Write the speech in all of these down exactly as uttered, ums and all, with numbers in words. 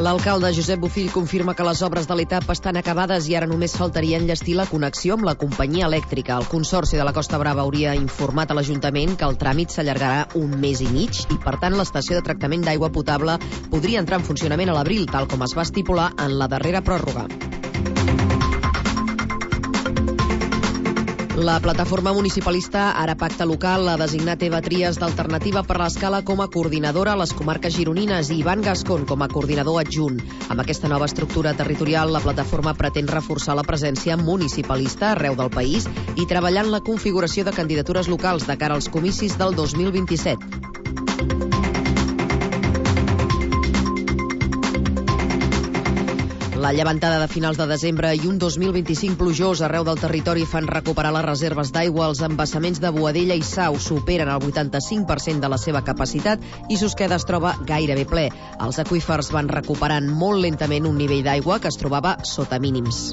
L'alcalde Josep Bofill confirma que les obres de l'etapa estan acabades i ara només faltaria enllestir la connexió amb la companyia elèctrica. El Consorci de la Costa Brava hauria informat a l'Ajuntament que el tràmit s'allargarà un mes i mig i, per tant, l'estació de tractament d'aigua potable podria entrar en funcionament a l'abril, tal com es va estipular en la darrera pròrroga. La plataforma municipalista Ara Pacte Local ha designat Eva Trias d'Alternativa per l'Escala com a coordinadora a les comarques gironines i Ivan Gascón com a coordinador adjunt. Amb aquesta nova estructura territorial, la plataforma pretén reforçar la presència municipalista arreu del país i treballar en la configuració de candidatures locals de cara als comicis del dos mil vint-i-set. La llevantada de finals de desembre i un dos mil vint-i-cinc plujós arreu del territori fan recuperar les reserves d'aigua. Els embassaments de Boadella i Sau superen el vuitanta-cinc per cent de la seva capacitat i Susqueda es troba gairebé ple. Els aqüífers van recuperant molt lentament un nivell d'aigua que es trobava sota mínims.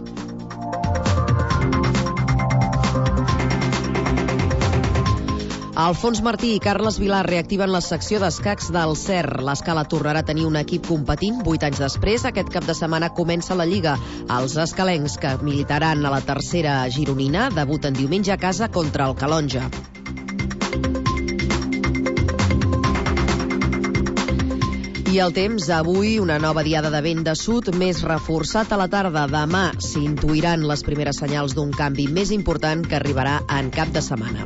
Alfons Martí i Carles Vilar reactiven la secció d'escacs del C E R. L'Escala tornarà a tenir un equip competint vuit anys després. Aquest cap de setmana comença la Lliga. Els escalencs, que militaran a la tercera gironina, debuten diumenge a casa contra el Calonja. I el temps, avui una nova diada de vent de sud més reforçat a la tarda. Demà s'intuiran les primeres senyals d'un canvi més important que arribarà en cap de setmana.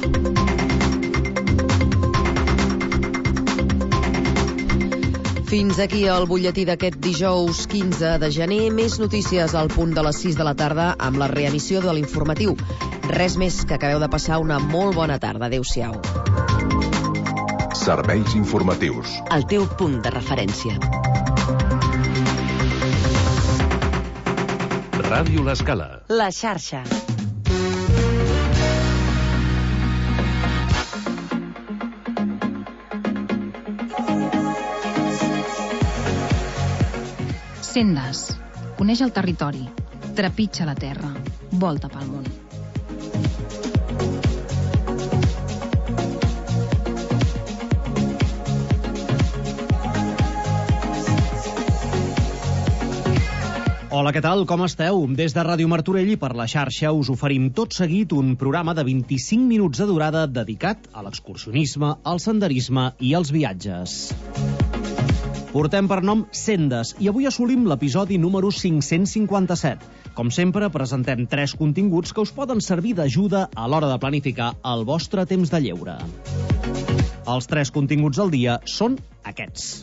Fins aquí el butlletí d'aquest dijous quinze de gener. Més notícies al punt de les sis de la tarda amb la reemissió de l'informatiu. Res més, que acabeu de passar una molt bona tarda. Adéu-siau. Serveis informatius. El teu punt de referència. Ràdio L'Escala. La xarxa. Sendes. Coneix el territori. Trepitja la terra. Volta pel món. Hola, què tal? Com esteu? Des de Ràdio Martorell i per la xarxa us oferim tot seguit un programa de vint-i-cinc minuts de durada dedicat a l'excursionisme, al senderisme i als viatges. Portem per nom Sendes i avui assolim l'episodi número cinc-cents cinquanta-set. Com sempre, presentem tres continguts que us poden servir d'ajuda a l'hora de planificar el vostre temps de lleure. Els tres continguts del dia són aquests.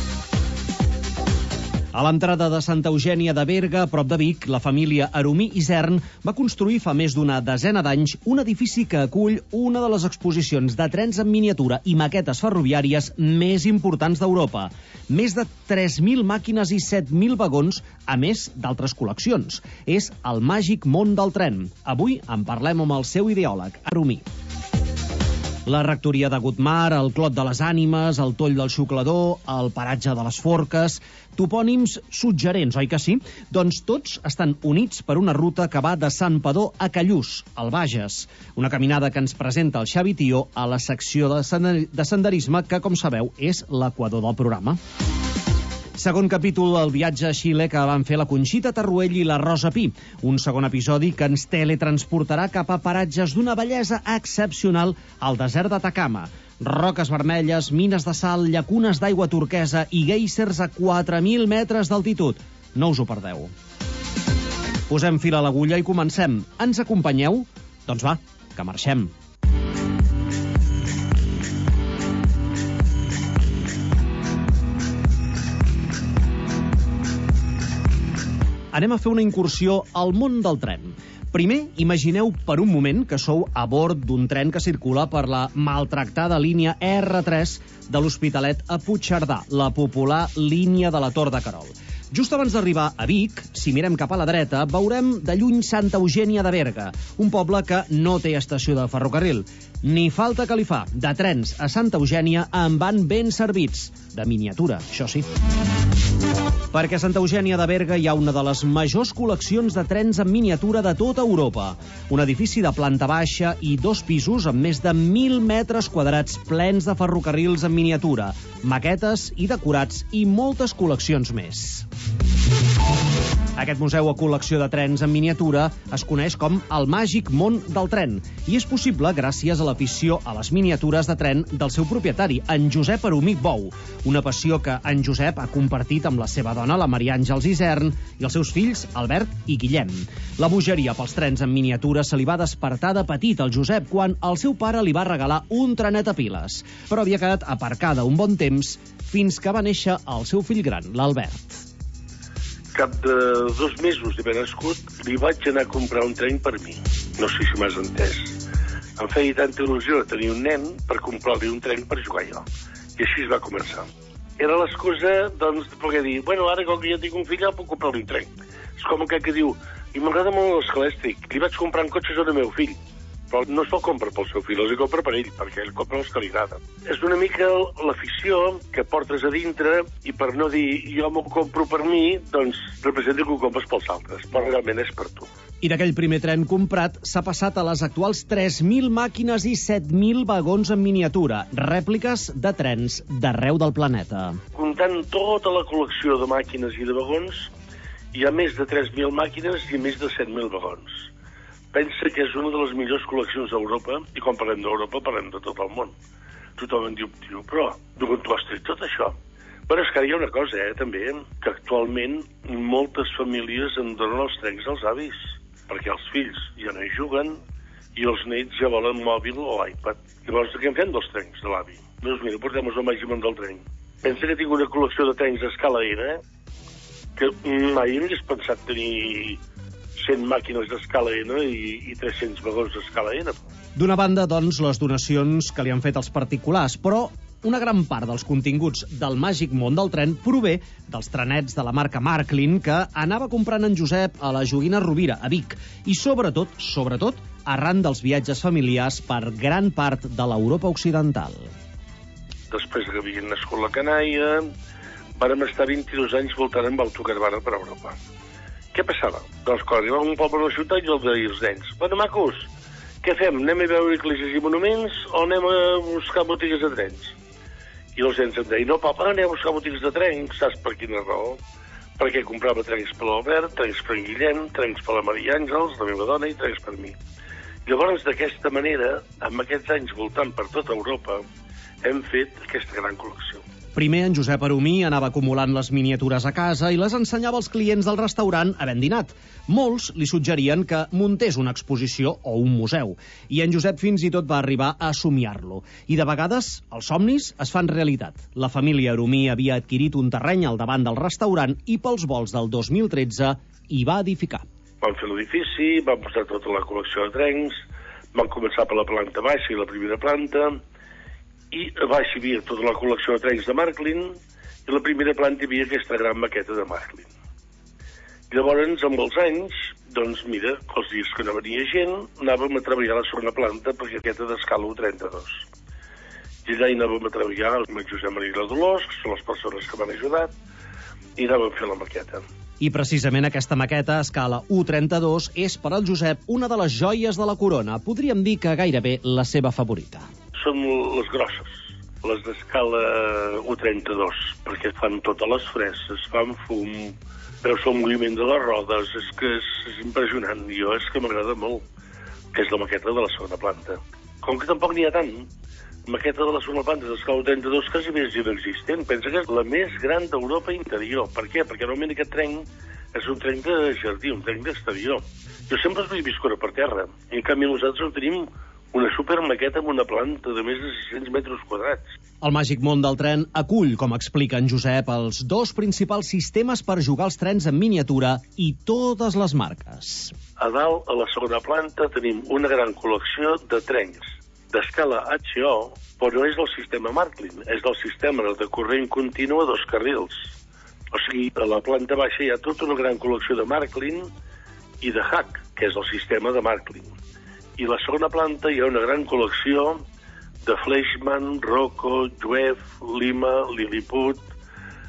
A l'entrada de Santa Eugènia de Berga, a prop de Vic, la família Aromí Isern va construir fa més d'una desena d'anys un edifici que acull una de les exposicions de trens en miniatura i maquetes ferroviàries més importants d'Europa. Més de tres mil màquines i set mil vagons, a més d'altres col·leccions. És el màgic món del tren. Avui en parlem amb el seu ideòleg, Aromí. La rectoria de Gutmar, el Clot de les Ànimes, el Toll del Xuclador, el Paratge de les Forques... Topònims suggerents, oi que sí? Doncs tots estan units per una ruta que va de Sant Padó a Callús, al Bages. Una caminada que ens presenta el Xavi Tió a la secció de senderisme que, com sabeu, és l'equador del programa. Segon capítol del viatge a Xile que van fer la Conxita Tarruell i la Rosa Pi. Un segon episodi que ens teletransportarà cap a paratges d'una bellesa excepcional al desert d'Atacama. Roques vermelles, mines de sal, llacunes d'aigua turquesa i guèisers a quatre mil metres d'altitud. No us ho perdeu. Posem fil a l'agulla i comencem. Ens acompanyeu? Doncs va, que marxem. Anem a fer una incursió al món del tren. Primer, imagineu per un moment que sou a bord d'un tren que circula per la maltractada línia erre tres de l'Hospitalet a Puigcerdà, la popular línia de la Tor de Querol. Just abans d'arribar a Vic, si mirem cap a la dreta, veurem de lluny Santa Eugènia de Berga, un poble que no té estació de ferrocarril. Ni falta que li fa, de trens a Santa Eugènia en van ben servits. De miniatura, això sí. Perquè a Santa Eugènia de Berga hi ha una de les majors col·leccions de trens en miniatura de tota Europa. Un edifici de planta baixa i dos pisos amb més de mil metres quadrats plens de ferrocarrils en miniatura, maquetes i decorats i moltes col·leccions més. Aquest museu o col·lecció de trens en miniatura es coneix com el Màgic Món del Tren i és possible gràcies a l'afició a les miniatures de tren del seu propietari, en Josep Arumí Bou, una passió que en Josep ha compartit amb la seva dona, la Maria Àngels Isern, i els seus fills, Albert i Guillem. La bogeria pels trens en miniatura se li va despertar de petit al Josep quan el seu pare li va regalar un trenet a piles, però havia quedat aparcada un bon temps fins que va néixer el seu fill gran, l'Albert. Cap de dos mesos d'haver nascut, li vaig anar a comprar un tren per mi. No sé si m'has entès. Em feia tanta il·lusió tenir un nen per comprar-li un tren per jugar jo. I així es va començar. Era l'excusa, doncs, de poder dir, bueno, ara com que ja tinc un fill, ja puc comprar-li un tren. És com aquell que diu, i m'agrada molt l'escalèstric, li vaig comprant cotxes al meu fill. Però no se'l compra pel seu fill, els hi compra per ell, perquè ell compra els que li agraden. És una mica l'afició que portes a dintre i per no dir jo m'ho compro per mi, doncs representa que ho compres pels altres, però realment és per tu. I d'aquell primer tren comprat s'ha passat a les actuals tres mil màquines i set mil vagons en miniatura, rèpliques de trens d'arreu del planeta. Comptant tota la col·lecció de màquines i de vagons, hi ha més de tres mil màquines i més de set mil vagons. Pensa que és una de les millors col·leccions d'Europa, i quan parlem d'Europa parlem de tot el món. Tothom en diu, diu però d'on tu has tret tot això? Però és que ara hi ha una cosa, eh, també, que actualment moltes famílies en donen els trens als avis, perquè els fills ja no hi juguen i els nets ja volen mòbil o iPad. Llavors, què en fem dels trens de l'avi? Doncs mira, portem-nos al Màgic Món del Tren. Pensa que tinc una col·lecció de trens a escala N, que mai hagués pensat tenir cent màquines d'escala N i, i tres-cents vagons d'escala N. D'una banda, doncs, les donacions que li han fet els particulars, però una gran part dels continguts del Màgic Món del Tren prové dels trenets de la marca Marklin que anava comprant en Josep a la Joguina Rovira, a Vic, i sobretot, sobretot, arran dels viatges familiars per gran part de l'Europa occidental. Després que havien nascut la canalla, vàrem estar vint-i-dos anys voltant amb autocaravana per Europa. Què passava? Doncs quan arribava a un poble o una ciutat jo els deia als nens, bueno, macos, què fem? Anem a veure esglésies i monuments o anem a buscar botigues de trens? I els nens em deien, no, papa, anem a buscar botigues de trens, saps per quina raó? Perquè comprava trens per l'Albert, trens per en Guillem, trens per la Maria Àngels, la meva dona, i trens per mi. Llavors, d'aquesta manera, amb aquests anys voltant per tota Europa, hem fet aquesta gran col·lecció. Primer, en Josep Arumí anava acumulant les miniatures a casa i les ensenyava als clients del restaurant havent dinat. Molts li suggerien que muntés una exposició o un museu, i en Josep fins i tot va arribar a somiar-lo. I de vegades els somnis es fan realitat. La família Arumí havia adquirit un terreny al davant del restaurant i pels volts del dos mil tretze hi va edificar. Vam fer l'edifici, vam posar tota la col·lecció de trens, vam començar per la planta baixa i la primera planta, i a baix hi havia tota la col·lecció de trens de Marklin i a la primera planta hi havia aquesta gran maqueta de Marklin. Llavors, amb els anys, doncs mira, els dies que no venia gent, anàvem a treballar a la segona planta perquè aquesta d'escala u trenta-dos. I allà hi anàvem a treballar amb el Josep Maria Dolors, que són les persones que m'han ajudat, i anàvem a fer la maqueta. I precisament aquesta maqueta a escala u trenta-dos és per al Josep una de les joies de la corona, podríem dir que gairebé la seva favorita. Són les grosses, les d'escala u trenta-dos, perquè fan totes les freses, fan fum, veus el moviment de les rodes, és que és, és impressionant. Jo és que m'agrada molt, que és la maqueta de la segona planta. Com que tampoc n'hi ha tant, maqueta de la segona planta d'escala u trenta-dos quasi més inexistent. Pensa que és la més gran d'Europa interior. Per què? Perquè normalment aquest tren és un tren de jardí, un tren d'exterior. Jo sempre els vull viscut per terra. En canvi, nosaltres no tenim una supermaqueta amb una planta de més de sis-cents metres quadrats. El Màgic Món del Tren acull, com explica en Josep, els dos principals sistemes per jugar als trens en miniatura i totes les marques. A dalt, a la segona planta, tenim una gran col·lecció de trens d'escala H O, però no és del sistema Marklin, és del sistema de corrent continu a dos carrils. O sigui, a la planta baixa hi ha tota una gran col·lecció de Marklin i de Hack, que és el sistema de Marklin. I a la segona planta hi ha una gran col·lecció de Fleischmann, Rocco, Juef, Lima, Lilliput,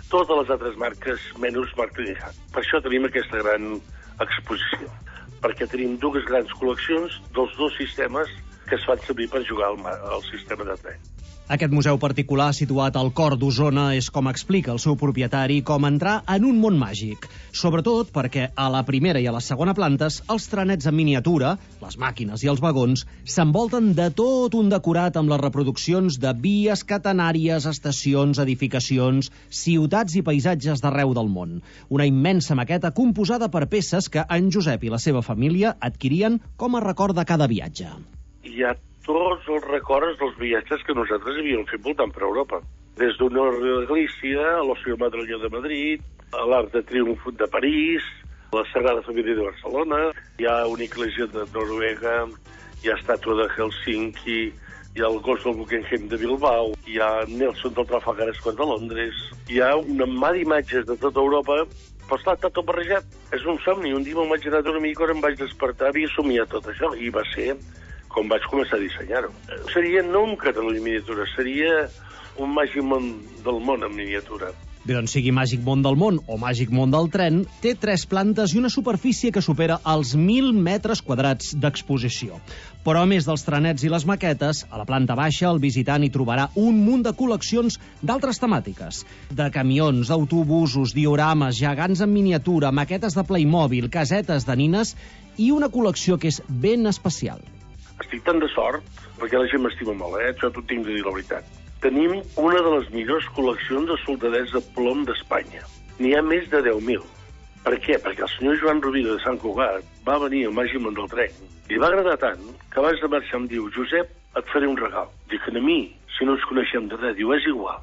totes les altres marques menys Martinijà. Per això tenim aquesta gran exposició, perquè tenim dues grans col·leccions dels dos sistemes que es fan servir per jugar al, al sistema de tren. Aquest museu particular, situat al cor d'Osona, és, com explica el seu propietari, com entrar en un món màgic. Sobretot perquè a la primera i a la segona plantes, els trenets en miniatura, les màquines i els vagons, s'envolten de tot un decorat amb les reproduccions de vies catenàries, estacions, edificacions, ciutats i paisatges d'arreu del món. Una immensa maqueta composada per peces que en Josep i la seva família adquirien com a record de cada viatge. Hi ha tots els records dels viatges que nosaltres havíem fet voltant per Europa. Des d'Honor de Galícia, a l'Ocio Madrelló de Madrid, a l'Arc de Triomf de París, a la Sagrada Família de Barcelona, hi ha una església de Noruega, hi ha estàtua de Helsinki, hi ha el Gos del Guggenheim de Bilbao, hi ha Nelson del Trafalgar Square de Londres, hi ha una mà d'imatges de tota Europa, però esclar, està tot barrejat. És un somni. Un dia me'l vaig anar a dormir i quan em vaig despertar havia somiat tot això, i va ser com vaig començar a dissenyar-ho. Seria no un Catalunya en miniatura, seria un màgic món del món en miniatura. Bé, doncs sigui Màgic Món del Món o Màgic Món del Tren, té tres plantes i una superfície que supera els mil metres quadrats d'exposició. Però a més dels trenets i les maquetes, a la planta baixa el visitant hi trobarà un munt de col·leccions d'altres temàtiques. De camions, autobusos, diorames, gegants en miniatura, maquetes de Playmobil, casetes de nines i una col·lecció que és ben especial. Estic tan de sort, perquè la gent m'estima molt, eh? Això t'ho tinc de dir la veritat. Tenim una de les millors col·leccions de soldadets de plom d'Espanya. N'hi ha més de deu mil. Per què? Perquè el senyor Joan Rovira de Sant Cugat va venir al Màgic Món del Tren. Li va agradar tant que abans de marxar em diu: Josep, et faré un regal. Dic, a mi, si no ens coneixem de res, diu, és igual.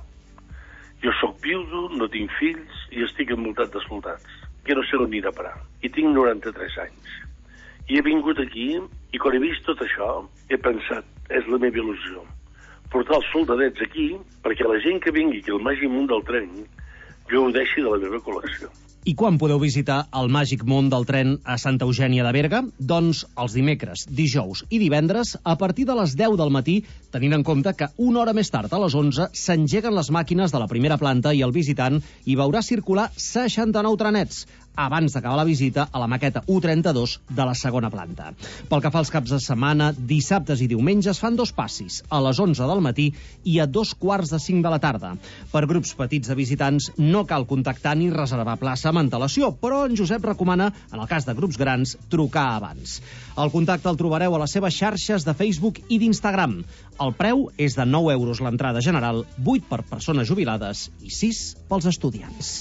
Jo sóc viudo, no tinc fills i estic envoltat de soldats. Jo no sé on anirà a parar. I tinc noranta-tres anys. I he vingut aquí i quan he vist tot això he pensat, és la meva il·lusió, portar els soldadets aquí perquè la gent que vingui aquí al Màgic Món del Tren gaudeixi de la meva col·lecció. I quan podeu visitar el Màgic Món del Tren a Santa Eugènia de Berga? Doncs els dimecres, dijous i divendres a partir de les deu del matí, tenint en compte que una hora més tard, a les onze, s'engeguen les màquines de la primera planta i el visitant hi veurà circular seixanta-nou trenets, abans d'acabar la visita a la maqueta U trenta-dos de la segona planta. Pel que fa als caps de setmana, dissabtes i diumenges fan dos passis, a les onze del matí i a dos quarts de cinc de la tarda. Per grups petits de visitants no cal contactar ni reservar plaça amb antelació, però en Josep recomana, en el cas de grups grans, trucar abans. El contacte el trobareu a les seves xarxes de Facebook i d'Instagram. El preu és de nou euros l'entrada general, vuit per persones jubilades i sis pels estudiants.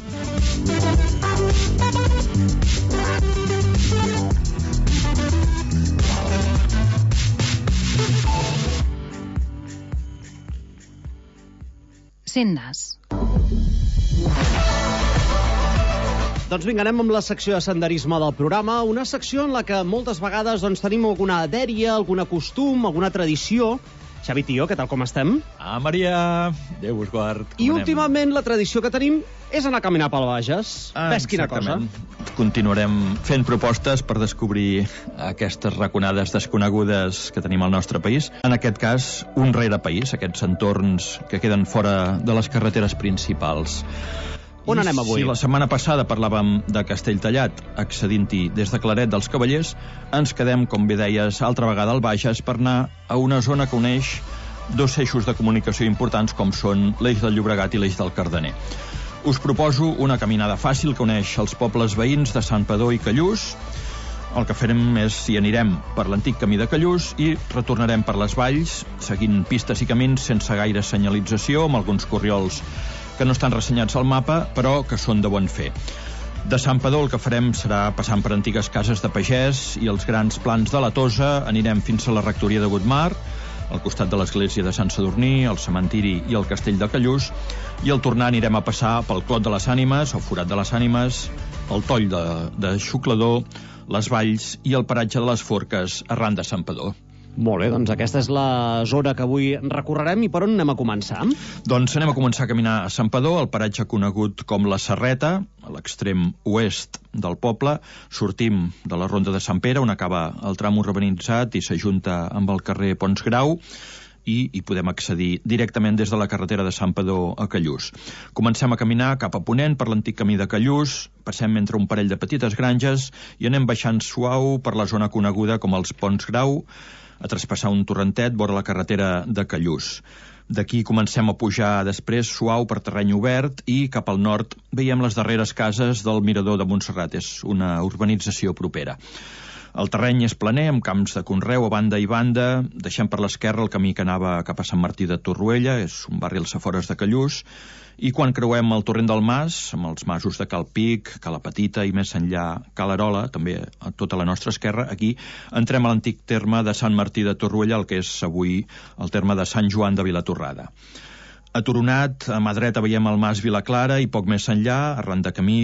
Sendes. Doncs vinga, anem amb la secció de senderisme del programa, una secció en la que moltes vegades doncs, tenim alguna dèria, alguna costum, alguna tradició. Xavi, tio, què tal, com estem? Ah, Maria, Déu us guard. I últimament la tradició que tenim és anar a caminar pel Bages. Ah, ves quina cosa. Continuarem fent propostes per descobrir aquestes raconades desconegudes que tenim al nostre país. En aquest cas, un rere-país, aquests entorns que queden fora de les carreteres principals. On anem avui? Si la setmana passada parlàvem de Castelltallat, accedint-hi des de Claret dels Cavallers, ens quedem, com bé deies, altra vegada al Bages per anar a una zona que uneix dos eixos de comunicació importants com són l'eix del Llobregat i l'eix del Cardener. Us proposo una caminada fàcil que uneix els pobles veïns de Santpedor i Callús. El que farem és, si anirem per l'antic camí de Callús i retornarem per les valls, seguint pistes i camins sense gaire senyalització, amb alguns corriols que no estan ressenyats al mapa, però que són de bon fer. De Santpedor el que farem serà passant per antigues cases de pagès i els grans plans de la Tosa, anirem fins a la rectoria de Godmar, al costat de l'església de Sant Sadurní, el cementiri i el castell de Callús, i al tornar anirem a passar pel Clot de les Ànimes, el Forat de les Ànimes, el Toll de, de Xuclador, les Valls i el paratge de les Forques arran de Santpedor. Molt bé, doncs aquesta és la zona que avui recorrerem. I per on anem a començar? Doncs anem a començar a caminar a Santpedor, el paratge conegut com la Serreta, a l'extrem oest del poble. Sortim de la Ronda de Sant Pere, on acaba el tram urbanitzat i s'ajunta amb el carrer Pons Grau, i hi podem accedir directament des de la carretera de Santpedor a Callús. Comencem a caminar cap a ponent per l'antic camí de Callús, passem entre un parell de petites granges i anem baixant suau per la zona coneguda com els Ponts Grau, a traspassar un torrentet vora la carretera de Callús. D'aquí comencem a pujar després suau per terreny obert i cap al nord veiem les darreres cases del Mirador de Montserrat. És una urbanització propera. El terreny és planer, amb camps de conreu a banda i banda. Deixem per l'esquerra el camí que anava cap a Sant Martí de Torroella, és un barri als afores de Callús, i quan creuem el torrent del Mas, amb els masos de Cal Pic, Cala Petita i més enllà Cal Arola, també a tota la nostra esquerra, aquí entrem a l'antic terme de Sant Martí de Torroella, el que és avui el terme de Sant Joan de Vilatorrada. Aturonat, a mà dreta veiem el Mas Vilaclara i poc més enllà, arran de camí,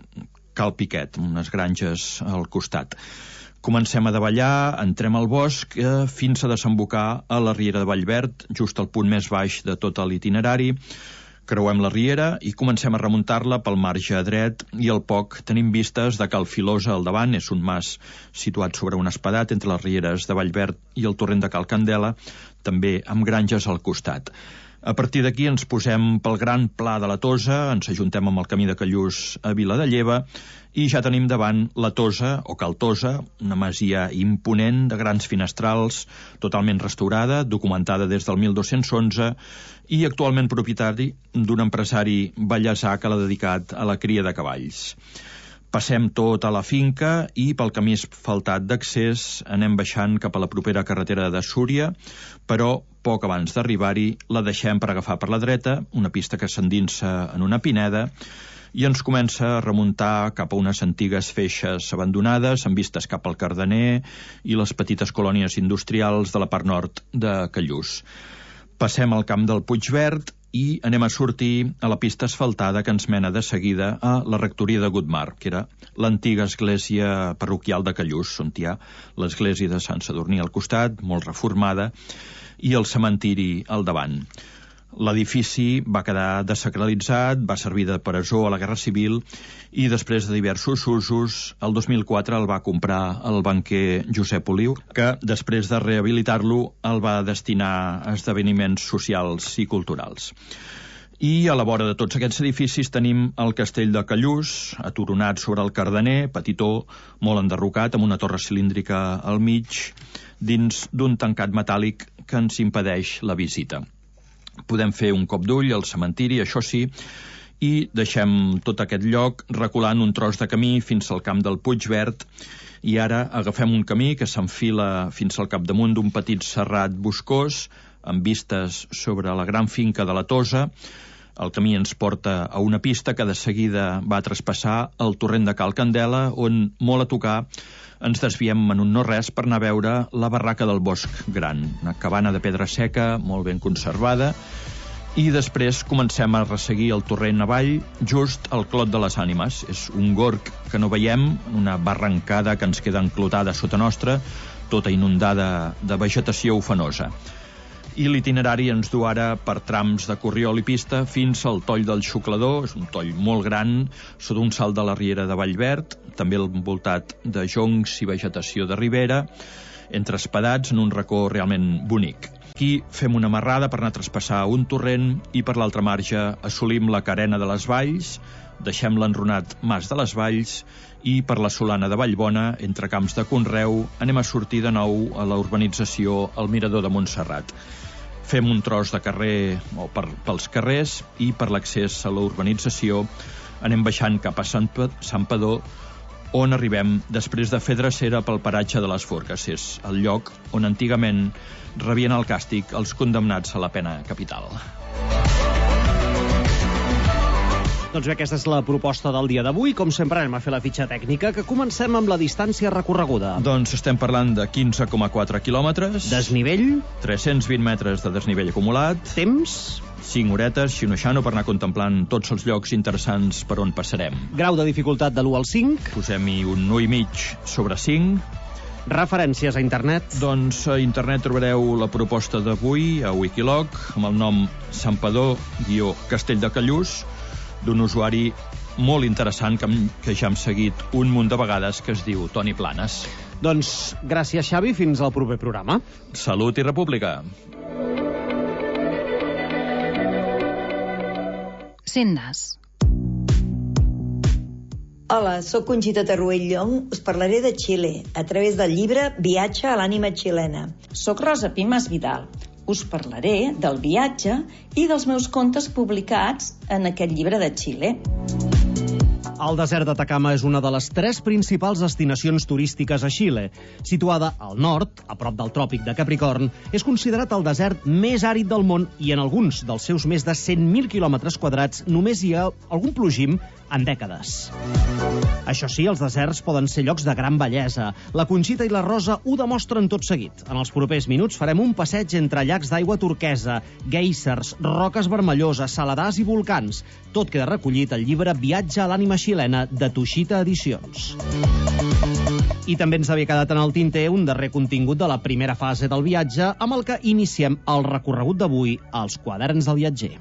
Cal Piquet, unes granges al costat. Comencem a davallar, entrem al bosc eh, fins a desembocar a la riera de Vallverd, just al punt més baix de tot l'itinerari. Creuem la riera i comencem a remuntar-la pel marge dret i al poc tenim vistes de Cal Filosa al davant. És un mas situat sobre un espadat entre les rieres de Vallverd i el torrent de Cal Candela, també amb granges al costat. A partir d'aquí ens posem pel gran pla de la Tosa, ens ajuntem amb el camí de Callús a Vila de Lleva i ja tenim davant la Tosa, o Cal Tosa, una masia imponent de grans finestrals, totalment restaurada, documentada des del mil dos-cents onze i actualment propietari d'un empresari ballesà que l'ha dedicat a la cria de cavalls. Passem tot a la finca i pel camí asfaltat d'accés anem baixant cap a la propera carretera de Súria, però poc abans d'arribar-hi la deixem per agafar per la dreta, una pista que s'endinsa en una pineda, i ens comença a remuntar cap a unes antigues feixes abandonades amb vistes cap al Cardener i les petites colònies industrials de la part nord de Callús. Passem al camp del Puigverd i anem a sortir a la pista asfaltada que ens mena de seguida a la rectoria de Gutmar, que era l'antiga església parroquial de Callús, on hi ha l'església de Sant Sadurní al costat, molt reformada, i el cementiri al davant. L'edifici va quedar desacralitzat, va servir de presó a la Guerra Civil i després de diversos usos, el dos mil quatre el va comprar el banquer Josep Oliu, que després de rehabilitar-lo el va destinar a esdeveniments socials i culturals. I a la vora de tots aquests edificis tenim el castell de Callús, aturonat sobre el Cardener, petitó, molt enderrocat, amb una torre cilíndrica al mig, dins d'un tancat metàl·lic que ens impedeix la visita. Podem fer un cop d'ull al cementiri, això sí, i deixem tot aquest lloc reculant un tros de camí fins al camp del Puigverd i ara agafem un camí que s'enfila fins al capdamunt d'un petit serrat boscós amb vistes sobre la gran finca de la Tosa. El camí ens porta a una pista que de seguida va traspassar el torrent de Cal Candela, on, molt a tocar, ens desviem en un no-res per anar a veure la barraca del Bosc Gran, una cabana de pedra seca, molt ben conservada, i després comencem a resseguir el torrent avall just al Clot de les Ànimes. És un gorg que no veiem, una barrancada que ens queda enclotada sota nostra, tota inundada de vegetació ufanosa. I l'itinerari ens du ara per trams de corriol i pista fins al Toll del Xuclador, és un toll molt gran, sota un salt de la riera de Vallverd, també envoltat de joncs i vegetació de ribera, entre espadats en un racó realment bonic. Aquí fem una marrada per anar a traspassar un torrent i per l'altre marge assolim la carena de les Valls, deixem l'enronat Mas de les Valls i per la Solana de Vallbona, entre camps de conreu, anem a sortir de nou a la urbanització El Mirador de Montserrat. Fem un tros de carrer o per, pels carrers i per l'accés a la urbanització anem baixant cap a Sant Santpedor, on arribem després de fer drecera pel paratge de les Forques. És el lloc on antigament rebien el càstig els condemnats a la pena capital. Doncs bé, aquesta és la proposta del dia d'avui. Com sempre anem a fer la fitxa tècnica, que comencem amb la distància recorreguda. Doncs estem parlant de quinze coma quatre quilòmetres. Desnivell. tres-cents vint metres de desnivell acumulat. Temps. cinc horetes, xino-xano, per anar contemplant tots els llocs interessants per on passarem. Grau de dificultat de l'u al cinc. Posem-hi un u i mig sobre cinc. Referències a internet. Doncs a internet trobareu la proposta d'avui a Wikiloc, amb el nom Santpedor-Castell de Callús, d'un usuari molt interessant que, que ja hem seguit un munt de vegades, que es diu Toni Planes. Doncs gràcies, Xavi, fins al proper programa. Salut i república. Sendes. Hola, sóc Conxita Tarruell Llong. Us parlaré de Xile a través del llibre Viatge a l'ànima xilena. Soc Rosa Pimas Vidal. Us parlaré del viatge i dels meus contes publicats en aquest llibre de Xile. El desert d'Atacama és una de les tres principals destinacions turístiques a Xile. Situada al nord, a prop del tròpic de Capricorn, és considerat el desert més àrid del món i en alguns dels seus més de cent mil quilòmetres quadrats només hi ha algun plogim en dècades. Això sí, els deserts poden ser llocs de gran bellesa. La Conxita i la Rosa ho demostren tot seguit. En els propers minuts farem un passeig entre llacs d'aigua turquesa, guèisers, roques vermelloses, saladars i volcans. Tot queda recollit al llibre Viatge a l'ànima xilena de Tushita Edicions. I també ens havia quedat en el tinter un darrer contingut de la primera fase del viatge amb el que iniciem el recorregut d'avui als quaderns del viatger.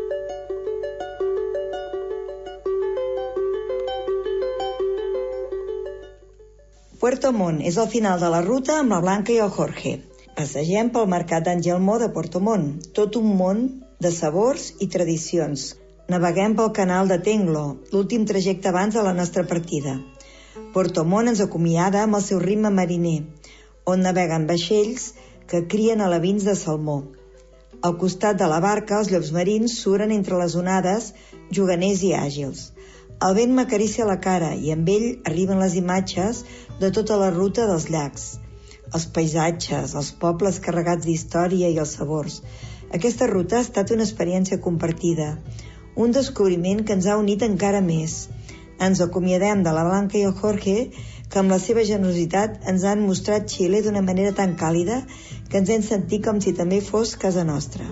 Puerto Montt és el final de la ruta amb la Blanca i el Jorge. Passegem pel mercat d'Angelmó de Puerto Montt, tot un món de sabors i tradicions. Naveguem pel canal de Tenglo, l'últim trajecte abans de la nostra partida. Puerto Montt ens acomiada amb el seu ritme mariner, on naveguen vaixells que crien alevins de salmó. Al costat de la barca, els llops marins suren entre les onades, juganers i àgils. El vent m'acaricia la cara i amb ell arriben les imatges de tota la ruta dels llacs. Els paisatges, els pobles carregats d'història i els sabors. Aquesta ruta ha estat una experiència compartida, un descobriment que ens ha unit encara més. Ens acomiadem de la Blanca i el Jorge, que amb la seva generositat ens han mostrat Xile d'una manera tan càlida que ens hem sentit com si també fos casa nostra.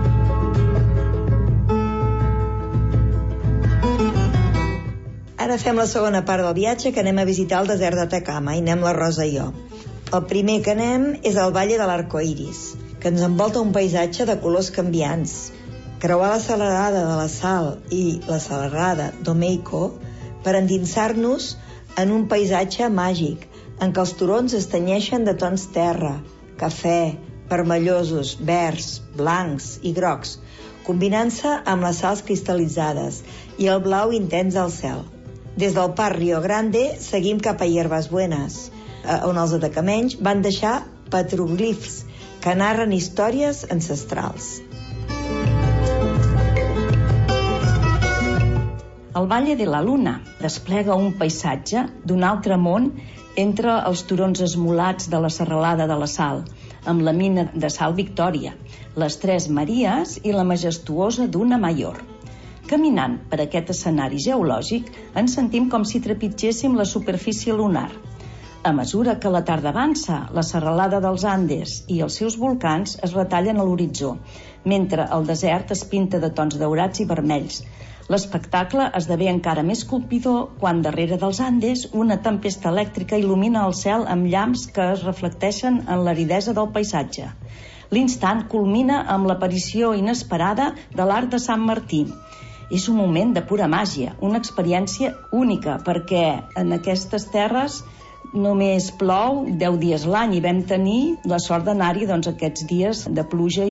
Ara fem la segona part del viatge, que anem a visitar el desert d'Atacama, i anem la Rosa i jo. El primer que anem és el Valle de l'Arcoiris, que ens envolta un paisatge de colors canviants. Creuar la serralada de la Sal i la serralada d'Omeico per endinsar-nos en un paisatge màgic, en què els turons es tenyeixen de tons terra, cafè, vermellosos, verds, blancs i grocs, combinant-se amb les sals cristal·litzades i el blau intens del cel. Des del Parc Rio Grande seguim cap a Hierbas Buenas, on els atacamenys van deixar petroglifs que narren històries ancestrals. El Valle de la Luna desplega un paisatge d'un altre món entre els turons esmolats de la serralada de la Sal, amb la mina de sal Victòria, les Tres Maries i la majestuosa Duna Mayor. Caminant per aquest escenari geològic ens sentim com si trepitgéssim la superfície lunar. A mesura que la tarda avança, la serralada dels Andes i els seus volcans es retallen a l'horitzó, mentre el desert es pinta de tons daurats i vermells. L'espectacle esdevé encara més colpidor quan darrere dels Andes una tempesta elèctrica il·lumina el cel amb llamps que es reflecteixen en l'aridesa del paisatge. L'instant culmina amb l'aparició inesperada de l'Arc de Sant Martí. És un moment de pura màgia, una experiència única, perquè en aquestes terres només plou deu dies l'any i vam tenir la sort d'anar-hi doncs, aquests dies de pluja.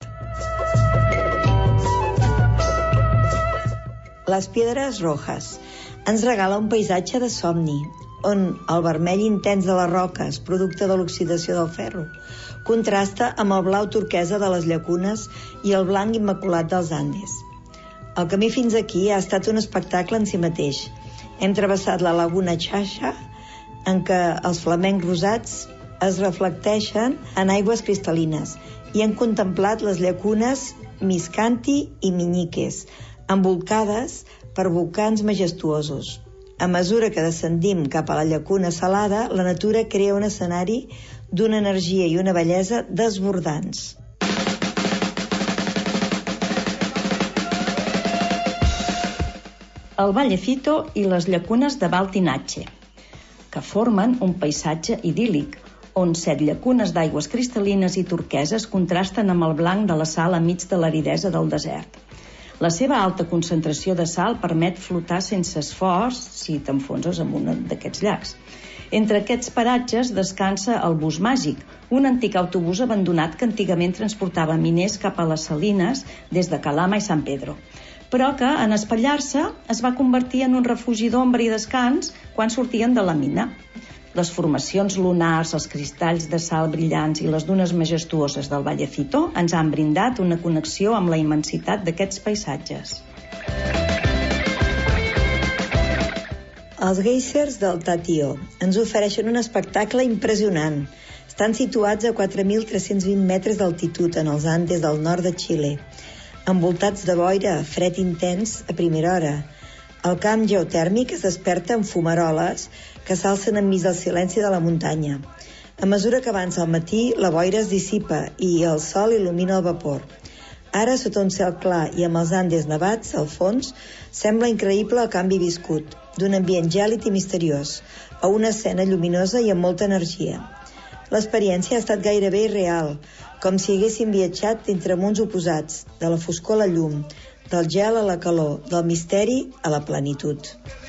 Les Piedres Rojas ens regala un paisatge de somni, on el vermell intens de les roques, producte de l'oxidació del ferro, contrasta amb el blau turquesa de les llacunes i el blanc immaculat dels Andes. El camí fins aquí ha estat un espectacle en si mateix. Hem travessat la Laguna Chacha, en què els flamencs rosats es reflecteixen en aigües cristal·lines, i hem contemplat les llacunes Miscanti i Miñiques, envolcades per volcans majestuosos. A mesura que descendim cap a la llacuna salada, la natura crea un escenari d'una energia i una bellesa desbordants. El Vallecito i les llacunes de Baltinache, que formen un paisatge idíl·lic, on set llacunes d'aigües cristal·lines i turqueses contrasten amb el blanc de la sal enmig de l'aridesa del desert. La seva alta concentració de sal permet flotar sense esforç si t'enfonses en un d'aquests llacs. Entre aquests paratges descansa el Bus Màgic, un antic autobús abandonat que antigament transportava miners cap a les salines des de Calama i San Pedro. però que en espatllar-se es va convertir en un refugi d'ombra i descans quan sortien de la mina. Les formacions lunars, els cristalls de sal brillants i les dunes majestuoses del Vallecito ens han brindat una connexió amb la immensitat d'aquests paisatges. Els géisers del Tatio ens ofereixen un espectacle impressionant. Estan situats a quatre mil tres-cents vint metres d'altitud en els Andes del nord de Xile, envoltats de boira, fred intens a primera hora. El camp geotèrmic es desperta amb fumaroles que s'alcen enmig del silenci de la muntanya. A mesura que avança el matí, la boira es dissipa i el sol il·lumina el vapor. Ara, sota un cel clar i amb els Andes nevats al fons, sembla increïble el canvi viscut, d'un ambient gèlid i misteriós, a una escena lluminosa i amb molta energia. L'experiència ha estat gairebé irreal, com si haguessin viatjat entre munts oposats, de la foscor a la llum, del gel a la calor, del misteri a la plenitud.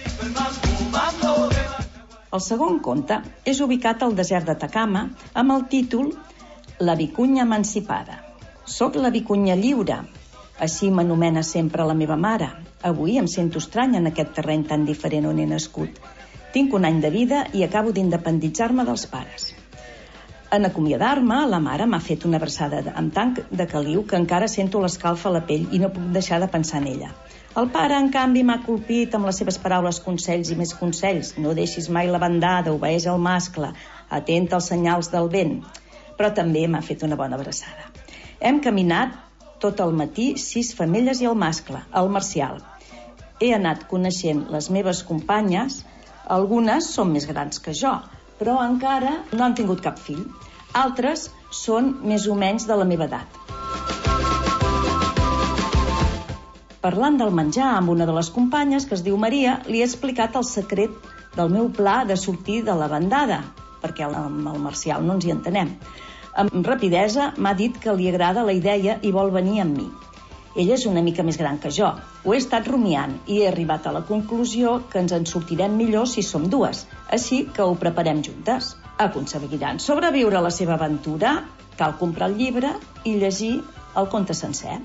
El segon conte és ubicat al desert d'Atacama amb el títol La vicunya emancipada. Soc la vicunya lliure, així m'anomena sempre la meva mare. Avui em sento estrany en aquest terreny tan diferent on he nascut. Tinc un any de vida i acabo d'independitzar-me dels pares. En acomiadar-me, la mare m'ha fet una abraçada amb tant de caliu que encara sento l'escalfa a la pell i no puc deixar de pensar en ella. El pare, en canvi, m'ha colpit amb les seves paraules consells i més consells. No deixis mai la bandada, obeeix al mascle, atenta als senyals del vent. Però també m'ha fet una bona abraçada. Hem caminat tot el matí sis femelles i el mascle, el Marcial. He anat coneixent les meves companyes, algunes són més grans que jo, però encara no han tingut cap fill. Altres són més o menys de la meva edat. Parlant del menjar amb una de les companyes, que es diu Maria, li he explicat el secret del meu pla de sortir de la bandada, perquè amb el Marcial no ens hi entenem. Amb rapidesa m'ha dit que li agrada la idea i vol venir amb mi. Ella és una mica més gran que jo. Ho he estat rumiant i he arribat a la conclusió que ens en sortirem millor si som dues, així que ho preparem juntes. Aconseguiran sobreviure a la seva aventura, cal comprar el llibre i llegir el conte sencer.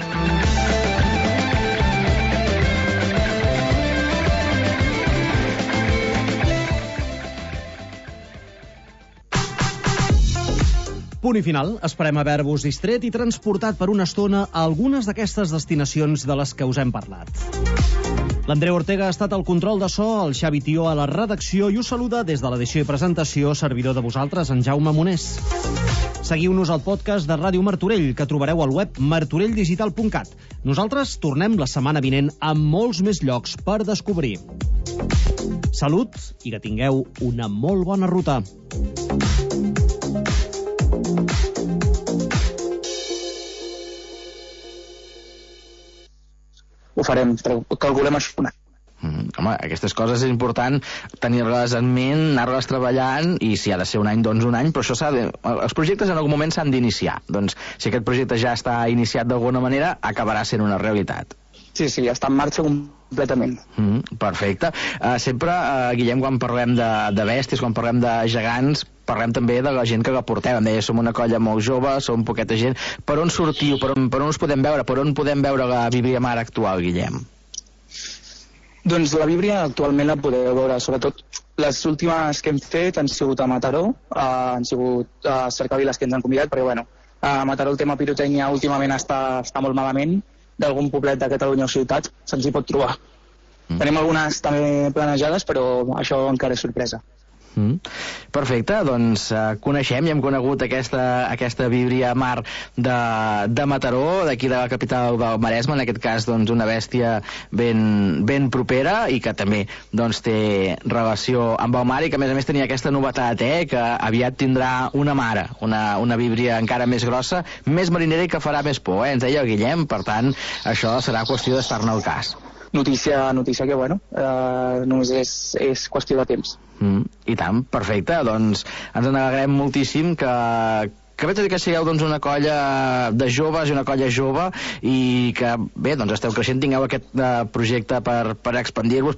Punt i final. Esperem haver-vos distret i transportat per una estona a algunes d'aquestes destinacions de les que us hem parlat. L'Andreu Ortega ha estat al control de so, el Xavi Tió a la redacció i us saluda des de l'edició i presentació, servidor de vosaltres, en Jaume Monés. Seguiu-nos al podcast de Ràdio Martorell, que trobareu al web martorell digital punt cat. Nosaltres tornem la setmana vinent amb molts més llocs per descobrir. Salut i que tingueu una molt bona ruta. Ho farem, però calculem això. Mm, home, aquestes coses és important tenir-les en ment, anar-les treballant i si ha de ser un any, doncs un any, però això s'ha de... els projectes en algun moment s'han d'iniciar. Doncs si aquest projecte ja està iniciat d'alguna manera, acabarà sent una realitat. Sí, sí, està en marxa completament. Mm, perfecte. Uh, sempre, uh, Guillem, quan parlem de, de bèsties, quan parlem de gegants, parlem també de la gent que la porteu. Em deia, som una colla molt jove, som poqueta gent. Per on sortiu? Per on, per on us podem veure? Per on podem veure la Víbria Mar actual, Guillem? Doncs la Víbria actualment la podeu veure, sobretot les últimes que hem fet han sigut a Mataró, uh, han sigut a uh, cercaviles que ens han convidat, perquè bueno, a Mataró el tema pirotècnia últimament està, està molt malament, d'algun poblet de Catalunya o ciutat se'ns hi pot trobar. Mm. Tenim algunes també planejades, però això encara és sorpresa. Mm. Perfecte, doncs uh, coneixem i hem conegut aquesta, aquesta Víbria Mar de, de Mataró, d'aquí de la capital del Maresme, en aquest cas doncs, una bèstia ben, ben propera i que també doncs, té relació amb el mar i que a més a més tenia aquesta novetat, eh, que aviat tindrà una mare, una, una Víbria encara més grossa, més marinera i que farà més por, eh? Ens deia el Guillem, per tant això serà qüestió d'estar-ne al cas. Notícia, notícia que, bueno, eh, només és, és qüestió de temps. Mm, I tant, perfecte. Doncs ens en alegrem moltíssim que, que veig a dir que sigueu doncs, una colla de joves i una colla jove i que, bé, doncs esteu creixent, tingueu aquest uh, projecte per, per expandir-vos, per,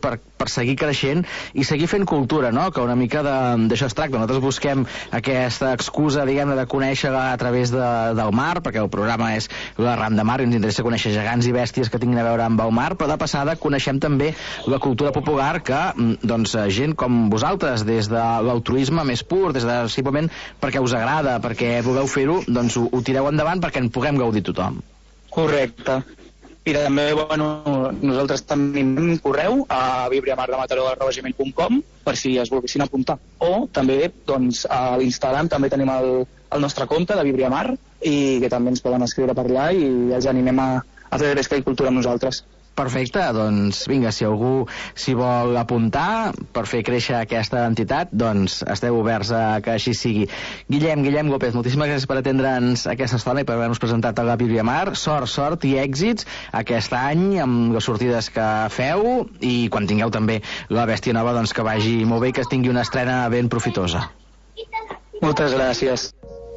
per seguir creixent i seguir fent cultura, no? Que una mica d'això es tracta. Nosaltres busquem aquesta excusa, diguem-ne, de conèixer-la a través de, del mar, perquè el programa és l'Arran de Mar i ens interessa conèixer gegants i bèsties que tinguin a veure amb el mar, però de passada coneixem també la cultura popular que, doncs, gent com vosaltres, des de l'altruisme més pur, des de simplement perquè us agrada, perquè voleu fer-ho, doncs ho, ho tireu endavant perquè en puguem gaudir tothom. Correcte. I també, bueno, nosaltres tenim un correu a vibriamardemataró arroba gmail punt com per si es volguessin apuntar. O també, doncs, a l'Instagram també tenim el, el nostre compte de Vibriamar i que també ens poden escriure per allà i els animem a, a fer gresca i cultura amb nosaltres. Perfecte, doncs vinga, si algú s'hi vol apuntar per fer créixer aquesta entitat, doncs esteu oberts a que així sigui. Guillem, Guillem López, moltíssimes gràcies per atendre'ns aquesta estona i per haver-nos presentat a la Vibriamar. Sort, sort i èxits aquest any amb les sortides que feu i quan tingueu també la bèstia nova, doncs que vagi molt bé i que tingui una estrena ben profitosa. Moltes gràcies.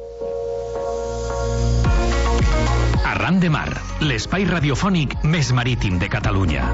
Arran de Mar, l'espai radiofònic més marítim de Catalunya.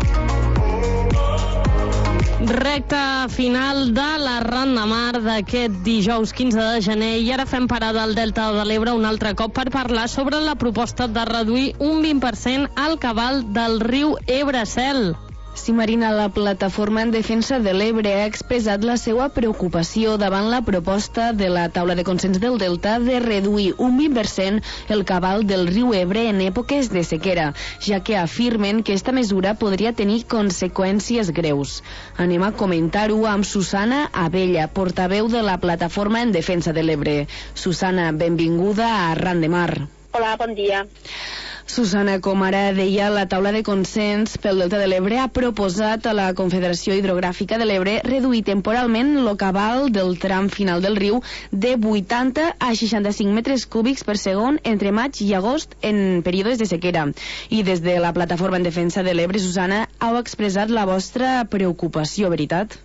Recta final de l'Arran de Mar d'aquest dijous quinze de gener i ara fem parada al Delta de l'Ebre un altre cop per parlar sobre la proposta de reduir un vint per cent el cabal del riu Ebre-Cel. Sí, Marina, la Plataforma en Defensa de l'Ebre ha expressat la seva preocupació davant la proposta de la Taula de Consens del Delta de reduir un vint per cent el cabal del riu Ebre en èpoques de sequera, ja que afirmen que aquesta mesura podria tenir conseqüències greus. Anem a comentar-ho amb Susana Abella, portaveu de la Plataforma en Defensa de l'Ebre. Susana, benvinguda a Arran de Mar. Hola, bon dia. Susana, com ara deia, la taula de consens pel Delta de l'Ebre ha proposat a la Confederació Hidrogràfica de l'Ebre reduir temporalment el cabal del tram final del riu de vuitanta a seixanta-cinc metres cúbics per segon entre maig i agost en períodes de sequera. I des de la Plataforma en Defensa de l'Ebre, Susana, heu expressat la vostra preocupació, veritat?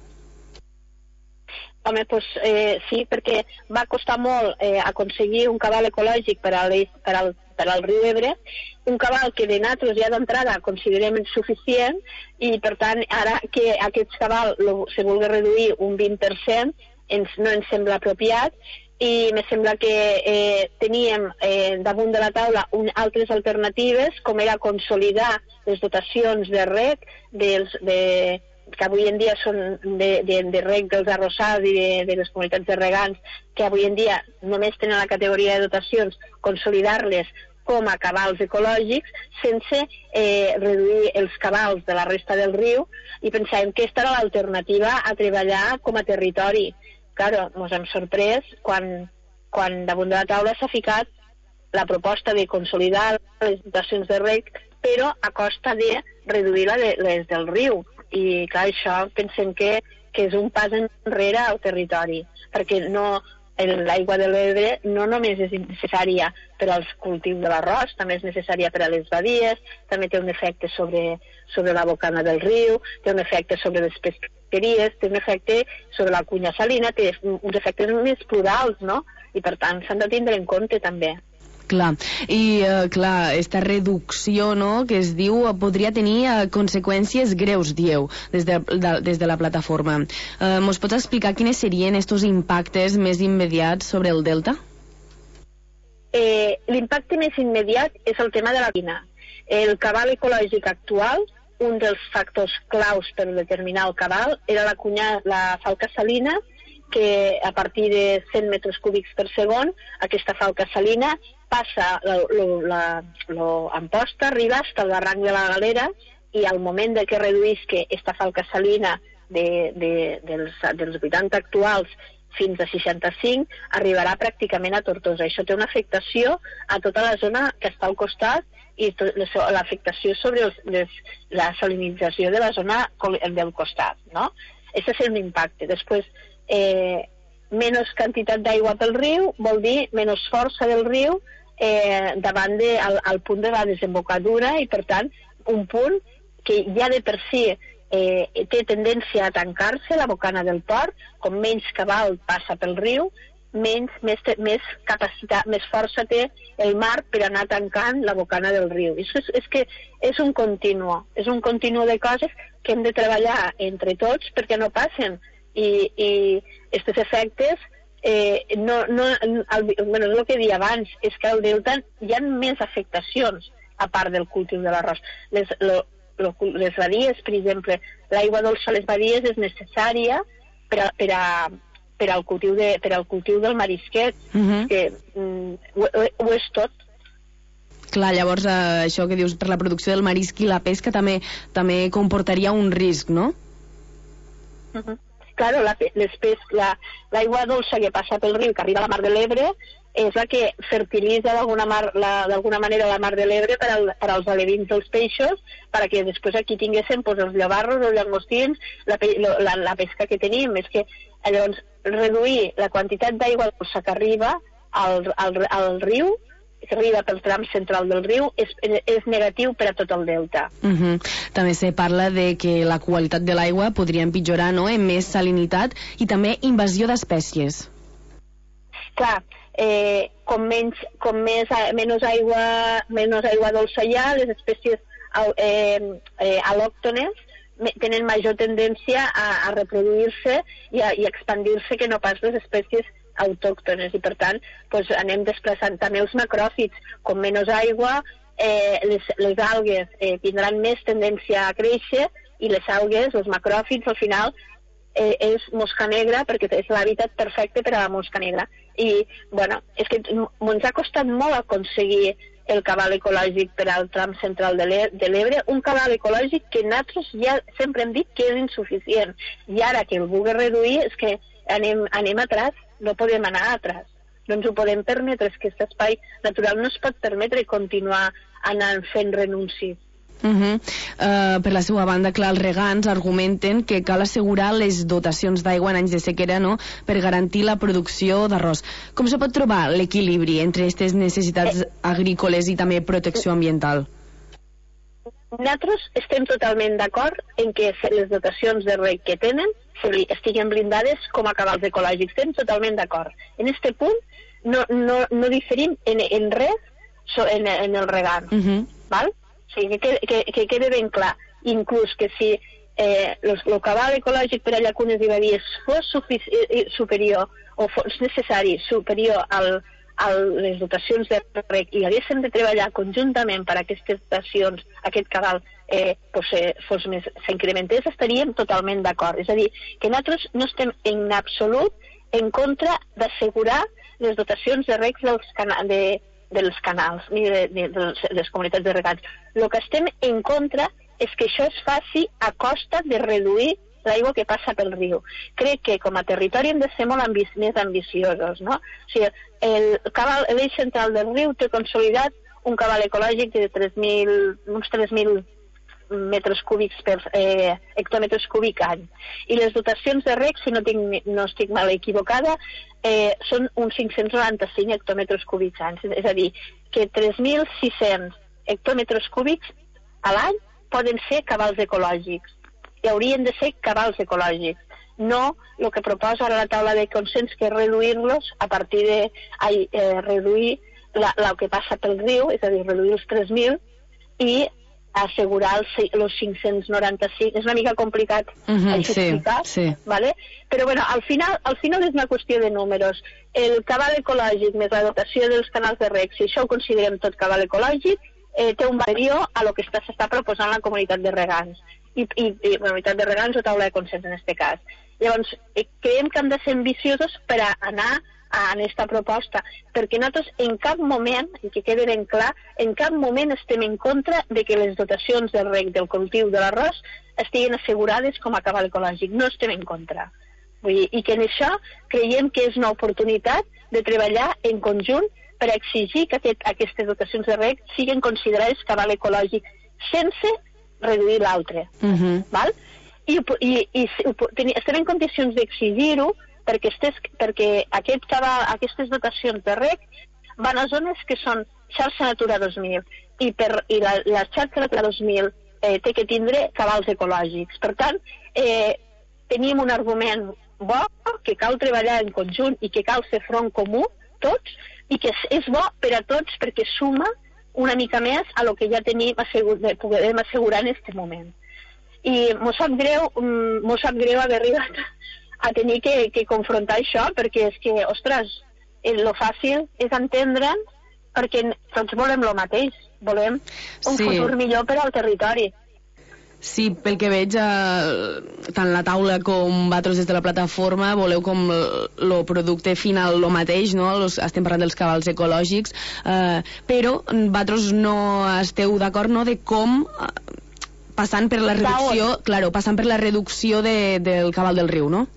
Home, doncs eh, sí, perquè va costar molt eh, aconseguir un cabal ecològic per al, per al, per al riu Ebre, un cabal que de nosaltres ja d'entrada considerem insuficient i, per tant, ara que aquest cabal lo, se vulgui reduir un vint per cent ens, no ens sembla apropiat i me sembla que eh, teníem eh, damunt de la taula un, altres alternatives, com era consolidar les dotacions de reg dels, de, que avui en dia són de, de, de reg dels arrossars i de, de les comunitats de regants, que avui en dia només tenen la categoria de dotacions, consolidar-les com a cabals ecològics sense eh, reduir els cabals de la resta del riu i pensàvem que aquesta era l'alternativa a treballar com a territori. Claro, ens hem sorprès quan, quan damunt de la taula s'ha ficat la proposta de consolidar les dotacions de reg, però a costa de reduir de, les del riu. I clar, això pensem que, que és un pas enrere al territori, perquè no, l'aigua de l'Ebre no només és necessària per als cultius de l'arròs, també és necessària per a les badies, també té un efecte sobre, sobre la bocana del riu, té un efecte sobre les pesqueries, té un efecte sobre la cunya salina, té uns efectes més plurals, no? I per tant s'han de tindre en compte també. Clar, i uh, clar, aquesta reducció, no?, que es diu podria tenir uh, conseqüències greus, dieu, des de, de, des de la plataforma. Uh, Mos pots explicar quins serien estos impactes més immediats sobre el delta? Eh, L'impacte més immediat és el tema de la mina. El cabal ecològic actual, un dels factors claus per determinar el cabal, era la, cunya, la falca salina, que a partir de cent metres cúbics per segon, aquesta falca salina passa l'amposta, arriba fins al barranc de la Galera i al moment de que reduïsca aquesta falca salina de, de, dels, dels vuitanta actuals fins a seixanta-cinc, arribarà pràcticament a Tortosa. Això té una afectació a tota la zona que està al costat i l'afectació sobre els, les, la salinització de la zona del costat, no? Aquest és un impacte. Després, Eh, menys quantitat d'aigua pel riu vol dir menys força del riu eh, davant de, al, al punt de la desembocadura i per tant un punt que ja de per si eh, té tendència a tancar-se, la bocana del port, com menys cabal passa pel riu menys, més, més capacitat, més força té el mar per anar tancant la bocana del riu. És, és, és que és un continu, és un continu de coses que hem de treballar entre tots perquè no passen. I, i aquests efectes, eh, no, no, el, bueno, és el que deia abans, és que al delta hi ha més afectacions a part del cultiu de l'arròs. Les, lo, lo, les badies, per exemple, l'aigua dolça a les badies és necessària per a, per a per al cultiu, de, per al cultiu del marisquet, uh-huh. que mm, ho, ho és tot. Clar, llavors eh, això que dius per la producció del marisc i la pesca també també comportaria un risc, no? Uh-huh. Claro, la, les pes, la, l'aigua dolça que passa pel riu, que arriba a la Mar de l'Ebre, és la que fertilitza d'alguna manera la Mar de l'Ebre per, al, per als alevins dels peixos, perquè després aquí tinguéssim pues, els llobarros, els llangostins, la, la, la pesca que tenim. És que llavors reduir la quantitat d'aigua dolça que arriba al, al, al riu, que arriba pel tram central del riu, és, és negatiu per a tot el delta. Uh-huh. També se parla de que la qualitat de l'aigua podria empitjorar, no?, amb més salinitat i també invasió d'espècies. Clar, eh, com, menys, com més, menys, aigua, menys aigua dolça hi ha, les espècies eh, eh, al·lòctones tenen major tendència a, a reproduir-se i a, i a expandir-se que no pas les espècies autòctones, i per tant pues, anem desplaçant també els macròfits. Com menys aigua, eh, les, les algues eh, tindran més tendència a créixer, i les algues, els macròfits, al final eh, és mosca negra, perquè és l'hàbitat perfecte per a la mosca negra. I, bueno, és que ens ha costat molt aconseguir el cabal ecològic per al tram central de l'Ebre, un cabal ecològic que nosaltres ja sempre hem dit que és insuficient, i ara que el vulgui reduir és que anem, anem atrás, no podem anar atrás, no ens ho podem permetre, és que aquest espai natural no es pot permetre continuar anant fent renuncis. Uh-huh. Uh, per la seva banda, clar, els regants argumenten que cal assegurar les dotacions d'aigua en anys de sequera, no?, per garantir la producció d'arròs. Com se pot trobar l'equilibri entre aquestes necessitats eh. agrícoles i també protecció ambiental? Nosaltres estem totalment d'acord en que les dotacions de reg que tenen estiguin blindades com a cabals ecològics. Estem totalment d'acord. En aquest punt no, no, no diferim en, en res en, en el regant. Uh-huh. Val? O sigui, que, que, que quede ben clar, inclús que si eh, el cabal ecològic per a llacunes i badies fos superior o fos necessari superior al, a les dotacions de reg i haguéssim de treballar conjuntament per a aquestes dotacions, aquest cabal eh, pues, eh, fos més, s'incrementés, estaríem totalment d'acord. És a dir, que nosaltres no estem en absolut en contra d'assegurar les dotacions de reg dels canals de dels canals ni de, de, de les comunitats de regants. El que estem en contra és que això es faci a costa de reduir l'aigua que passa pel riu. Crec que com a territori hem de ser molt ambi més ambiciosos, no? O sigui, el cabal, l'eix central del riu té consolidat un cabal ecològic de tres mil, uns tres mil metres cúbics per eh, hectòmetres cúbic any. I les dotacions de reg, si no, tinc, no estic mal equivocada, eh, són uns cinc-cents noranta-cinc hectòmetres cúbics any. És a dir, que tres mil sis-cents hectòmetres cúbics a l'any poden ser cabals ecològics. I haurien de ser cabals ecològics. No el que proposa ara la taula de consens, que és reduir-los a partir de ai, eh, reduir la, la que passa pel riu, és a dir, reduir els tres mil i assegurar els, els cinc-cents noranta-cinc. És una mica complicat uh-huh, això sí, explicar, sí. ¿Vale? Però bueno, al final, al final és una qüestió de números. El cabal ecològic més la dotació dels canals de reg, si això ho considerem tot cabal ecològic, eh, té un valor a lo que s'està proposant la comunitat de regants. I, i, i la comunitat de regants o taula de consens en aquest cas. Llavors, eh, creiem que hem de ser ambiciosos per a anar a aquesta proposta, perquè nosaltres en cap moment, i que quede ben clar, en cap moment estem en contra de que les dotacions del reg del cultiu de l'arròs estiguin assegurades com a cabal ecològic. No estem en contra. Vull dir, i que en això creiem que és una oportunitat de treballar en conjunt per exigir que aquest, aquestes dotacions de reg siguin considerades cabal ecològic sense reduir l'altre. Uh-huh. Val? I, i, i estem en condicions d'exigir-ho perquè, estes, perquè aquest cabal, aquestes dotacions de reg van a zones que són xarxa Natura dos mil i, per, i la, la xarxa Natura dos mil eh, té que tindre cabals ecològics. Per tant, eh, tenim un argument bo, que cal treballar en conjunt i que cal fer front comú, tots, i que és bo per a tots perquè suma una mica més a lo que ja tenim assegur, podem assegurar en aquest moment. I m'ho sap greu, m'ho sap greu haver arribat a tenir que, que confrontar això, perquè és que, ostres, lo fàcil és entendre'n perquè tots volem lo mateix, volem un sí. futur millor per al territori. Sí, pel que veig, eh, tant la taula com vosaltres des de la plataforma voleu com el producte final el mateix, no? Los, estem parlant dels cabals ecològics, eh, però vosaltres no esteu d'acord, no?, de com eh, passant per la reducció, claro, passant per la reducció de, del cabal del riu, no?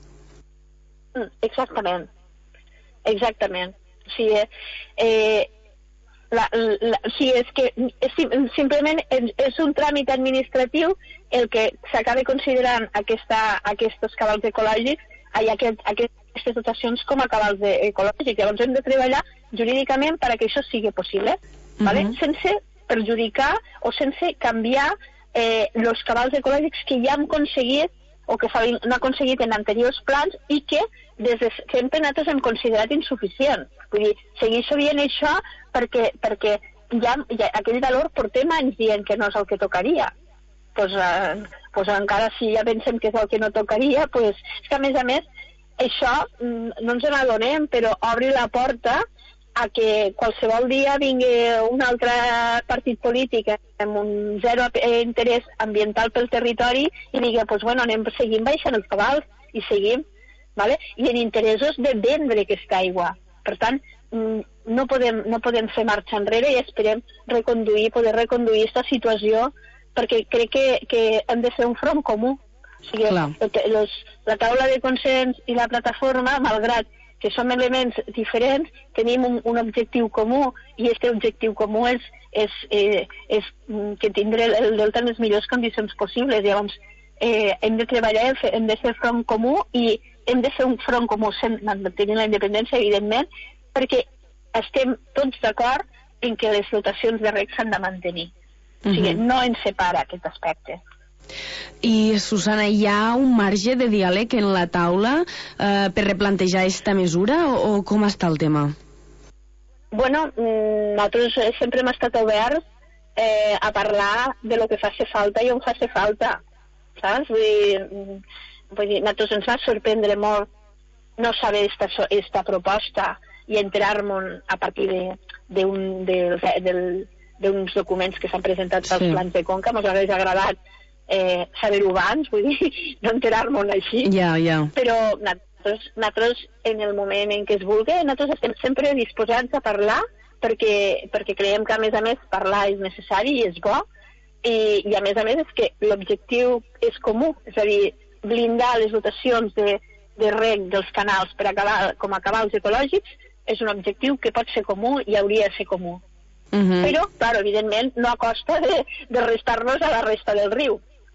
Exactament, exactament. O sigui, eh, La, la, sí, és que és, simplement és, és un tràmit administratiu el que s'acaba considerant aquesta, aquests cabals ecològics i aquest, aquestes dotacions com a cabals ecològics. Llavors hem de treballar jurídicament perquè això sigui possible, uh-huh. ¿vale? Sense perjudicar o sense canviar eh, els cabals ecològics que ja hem aconseguit o que no ha aconseguit en anteriors plans i que des de sempre nosaltres hem considerat insuficient. Vull dir, seguir sabent això perquè, perquè ja, ja aquell valor portem anys dient que no és el que tocaria. Pues, eh, pues encara si ja pensem que és el que no tocaria, pues, és que a més a més això no ens n'adonem, però obri la porta a que qualsevol dia vingui un altre partit polític amb un zero interès ambiental pel territori i digui, pues bueno, anem seguint baixant els cabals i seguim, ¿vale? I en interessos de vendre aquesta aigua. Per tant, no podem, no podem fer marxa enrere i esperem reconduir, poder reconduir aquesta situació perquè crec que, que hem de fer un front comú. O sigui, los, la taula de consens i la plataforma, malgrat que som elements diferents, tenim un, un objectiu comú i aquest objectiu comú és, és, eh, és que tindre el, el delta en les millors condicions possibles. Llavors, eh, hem de treballar, hem de fer front comú i hem de fer un front comú mantenint la independència, evidentment, perquè estem tots d'acord en que les dotacions de reg s'han de mantenir. O sigui, uh-huh. no ens separa aquest aspecte. I, Susana, hi ha un marge de diàleg en la taula eh, per replantejar aquesta mesura o, o com està el tema? Bueno, nosaltres sempre hem estat oberts eh, a parlar de lo que faci falta i on faci falta, saps? Vull dir, vull dir, nosaltres ens va sorprendre molt no saber esta, esta proposta i enterar-nos a partir d'un de, de, de, d'uns documents que s'han presentat pels sí. plans de Conca. Ens hauria agradat eh, saber-ho abans, vull dir, no enterar-nos així. Yeah, yeah. Però nosaltres, nosaltres, en el moment en què es vulgui, nosaltres estem sempre disposats a parlar perquè, perquè creiem que, a més a més, parlar és necessari i és bo, i, i a més a més és que l'objectiu és comú, és a dir, blindar les dotacions de, de reg dels canals per acabar, com a cabals ecològics és un objectiu que pot ser comú i hauria de ser comú. Uh-huh. Però, clar, evidentment, no a costa de, de restar-nos a la resta del riu.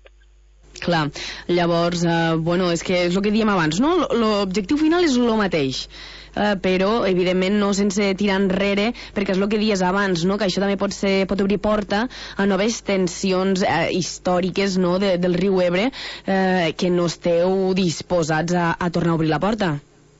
Clar, llavors, eh, bueno, és que és el que diem abans, no? L'objectiu final és el mateix, eh, però, evidentment, no sense tirar enrere, perquè és el que dies abans, no? Que això també pot, ser, pot obrir porta a noves tensions eh, històriques, no? de, del riu Ebre, eh, que no esteu disposats a, a tornar a obrir la porta.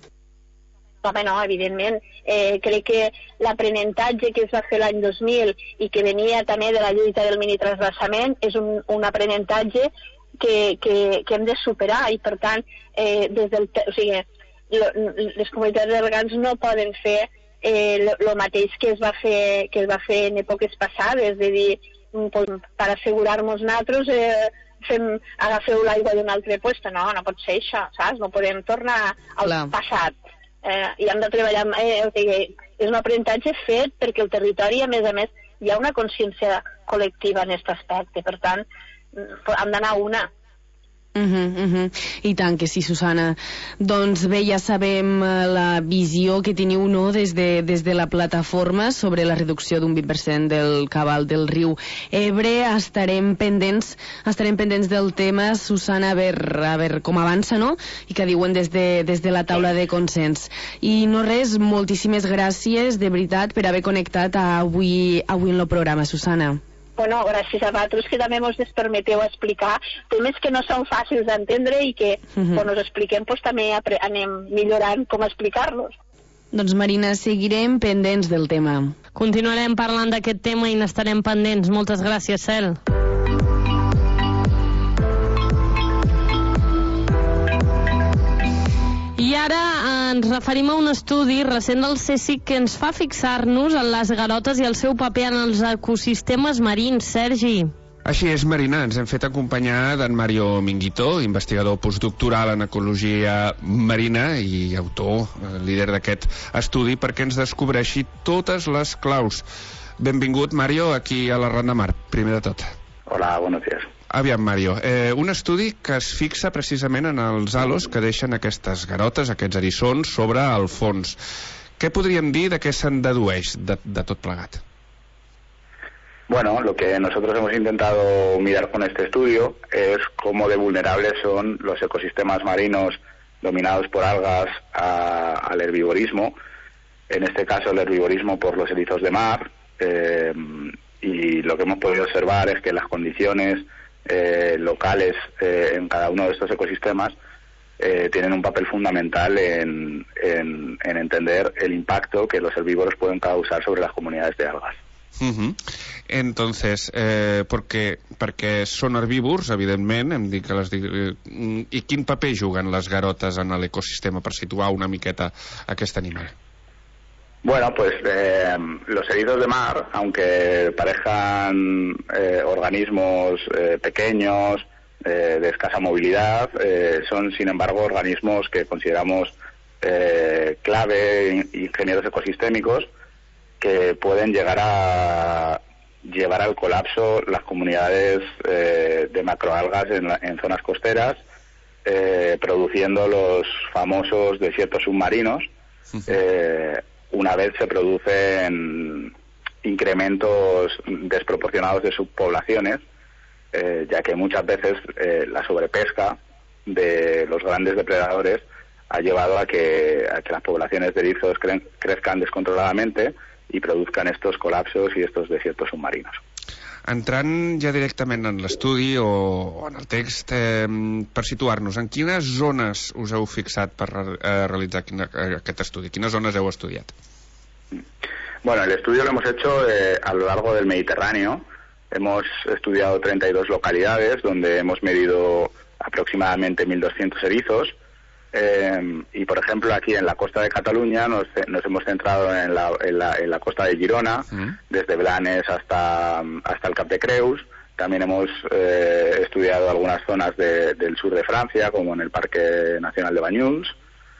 Home, no, evidentment. Eh, crec que l'aprenentatge que es va fer l'any dos mil i que venia també de la lluita del minitransvasament és un, un aprenentatge que, que, que hem de superar i, per tant, eh, des del, o sigui, lo, les comunitats de regants no poden fer eh, lo, lo mateix que es va fer que es va fer en èpoques passades, de dir, pues, per assegurar-nos nosaltres eh, fem, agafeu l'aigua d'un altre puesto. No, no pot ser això, saps? No podem tornar al Clar. passat. Eh, i hem de treballar, eh, o sigui, és un aprenentatge fet perquè el territori, a més a més, hi ha una consciència col·lectiva en aquest aspecte, per tant, hem d'anar a una. Uh -huh, uh -huh. I tant que sí, Susana. Doncs bé, ja sabem la visió que teniu, no, des de, des de la plataforma sobre la reducció d'un vint per cent del cabal del riu Ebre. Estarem pendents estarem pendents del tema, Susana, a veure, a veure com avança, no? I que diuen des de, des de la taula de consens. I no res, moltíssimes gràcies, de veritat, per haver connectat avui, avui en el programa, Susana. bueno, gràcies a vosaltres que també ens permeteu explicar temes que no són fàcils d'entendre i que uh-huh. quan us expliquem pues, també anem millorant com explicar-los. Doncs Marina, seguirem pendents del tema. Continuarem parlant d'aquest tema i n'estarem pendents. Moltes gràcies, Cel. I ara ens referim a un estudi recent del CSIC que ens fa fixar-nos en les garotes i el seu paper en els ecosistemes marins. Sergi. Així és, Marina, ens hem fet acompanyar d'en Mario Minguito, investigador postdoctoral en ecologia marina i autor, líder d'aquest estudi, perquè ens descobreixi totes les claus. Benvingut, Mario, aquí a la Ran de Mar, primer de tot. Hola, buenos días. Aviam, Mario, eh, un estudi que es fixa precisament en els halos que deixen aquestes garotes, aquests eriçons, sobre el fons. Què podríem dir de què se'n dedueix de, de tot plegat? Bueno, lo que nosotros hemos intentado mirar con este estudio es cómo de vulnerables son los ecosistemas marinos dominados por algas a, al herbivorismo, en este caso el herbivorismo por los erizos de mar, eh, y lo que hemos podido observar es que las condiciones Eh, locales eh, en cada uno de estos ecosistemas eh, tienen un papel fundamental en, en, en entender el impacto que los herbívoros pueden causar sobre las comunidades de algas. Uh-huh. Entonces, eh, perquè, perquè són herbívors, evidentment, hem dit que les dic... I quin paper juguen les garotes en l'ecosistema per situar una miqueta aquest animal? Bueno, pues eh, los erizos de mar, aunque parezcan eh, organismos eh, pequeños, eh, de escasa movilidad, eh, son sin embargo organismos que consideramos eh, clave, ingenieros ecosistémicos, que pueden llegar a llevar al colapso las comunidades eh, de macroalgas en, la, en zonas costeras, eh, produciendo los famosos desiertos submarinos. Eh, una vez se producen incrementos desproporcionados de subpoblaciones, eh, ya que muchas veces eh, la sobrepesca de los grandes depredadores ha llevado a que, a que las poblaciones de erizos cre crezcan descontroladamente y produzcan estos colapsos y estos desiertos submarinos. Entrant ja directament en l'estudi o, o en el text, eh, per situar-nos, en quines zones us heu fixat per eh, realitzar quina, aquest estudi? Quines zones heu estudiat? Bueno, el estudio lo hemos hecho eh, a lo largo del Mediterráneo. Hemos estudiado treinta y dos localidades donde hemos medido aproximadamente mil doscientos erizos. Eh, y por ejemplo aquí en la costa de Cataluña nos, nos hemos centrado en la, en la, en la costa de Girona, uh-huh. desde Blanes hasta, hasta el Cap de Creus. También hemos eh, estudiado algunas zonas de, del sur de Francia, como en el Parque Nacional de Banyuls.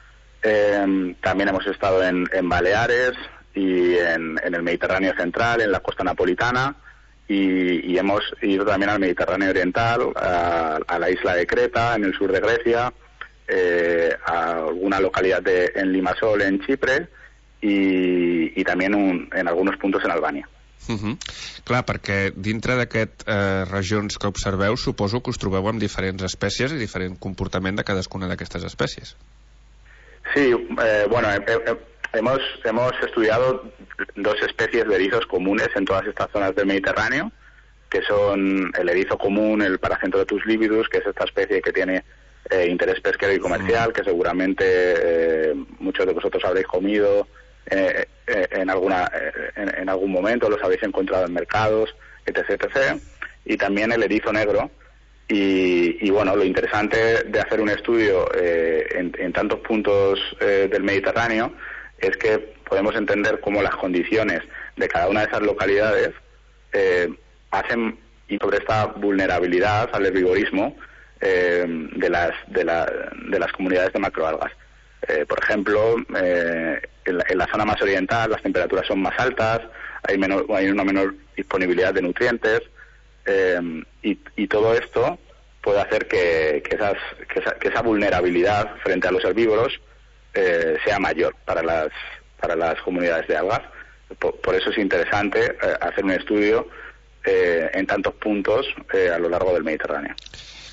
Eh, también hemos estado en, en Baleares y en, en el Mediterráneo central, en la costa napolitana, y, y hemos ido también al Mediterráneo oriental, a, a la isla de Creta, en el sur de Grecia, Eh, a alguna localidad de, en Limassol, en Chipre, i, i també un, en alguns punts en Albània. Uh-huh. Clar, perquè dintre d'aquestes eh, regions que observeu, suposo que us trobeu amb diferents espècies i diferent comportament de cadascuna d'aquestes espècies. Sí, eh, bueno, eh, eh, hemos, hemos estudiado dos especies de erizos comunes en todas estas zonas del Mediterráneo, que son el erizo común, el Paracentrotus libidus, que es esta especie que tiene Eh, interés pesquero y comercial, que seguramente eh, muchos de vosotros habréis comido eh, eh, en alguna eh, en, en algún momento, los habéis encontrado en mercados, etc, etcétera. Y también el erizo negro. Y, y bueno, lo interesante de hacer un estudio eh, en, en tantos puntos eh, del Mediterráneo es que podemos entender cómo las condiciones de cada una de esas localidades eh, hacen, y sobre esta vulnerabilidad al herbivorismo Eh, de las de, la, de las comunidades de macroalgas. Eh, por ejemplo, eh, en, la, en la zona más oriental las temperaturas son más altas, hay, menor, hay una menor disponibilidad de nutrientes, eh, y, y todo esto puede hacer que, que, esas, que, esa, que esa vulnerabilidad frente a los herbívoros eh, sea mayor para las, para las comunidades de algas. Por, por eso es interesante eh, hacer un estudio eh, en tantos puntos eh, a lo largo del Mediterráneo.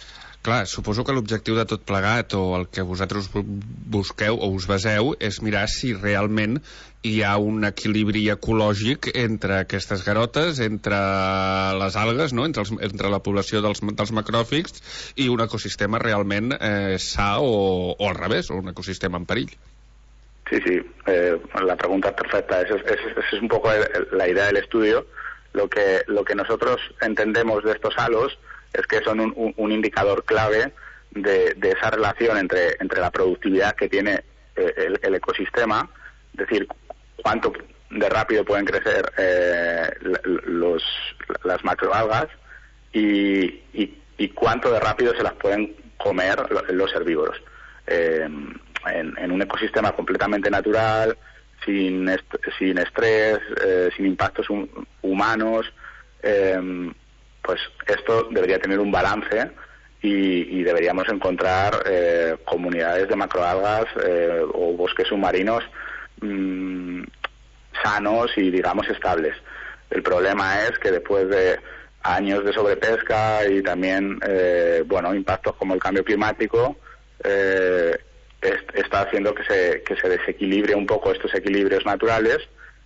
Clar, suposo que l'objectiu de tot plegat, o el que vosaltres busqueu o us baseu, és mirar si realment hi ha un equilibri ecològic entre aquestes garotes, entre les algues, no? entre, els, entre la població dels, dels macròfigs, i un ecosistema realment eh, sa o, o al revés, o un ecosistema en perill. Sí, sí, eh, la pregunta es perfecta. Esa es, es, es un poco el, la idea del estudio. Lo que, lo que nosotros entendemos de estos halos es que son un, un, un indicador clave de, de esa relación entre, entre la productividad que tiene eh, el, el ecosistema, es decir, cuánto de rápido pueden crecer eh, los, las macroalgas y, y, y cuánto de rápido se las pueden comer los herbívoros. Eh, En, en un ecosistema completamente natural, sin, est sin estrés, eh, sin impactos hum humanos, eh, pues esto debería tener un balance y, y deberíamos encontrar eh, comunidades de macroalgas eh, o bosques submarinos mmm, sanos y, digamos, estables. El problema es que después de años de sobrepesca y también, eh, bueno, impactos como el cambio climático, eh, está haciendo que se, que se desequilibre un poco estos equilibrios naturales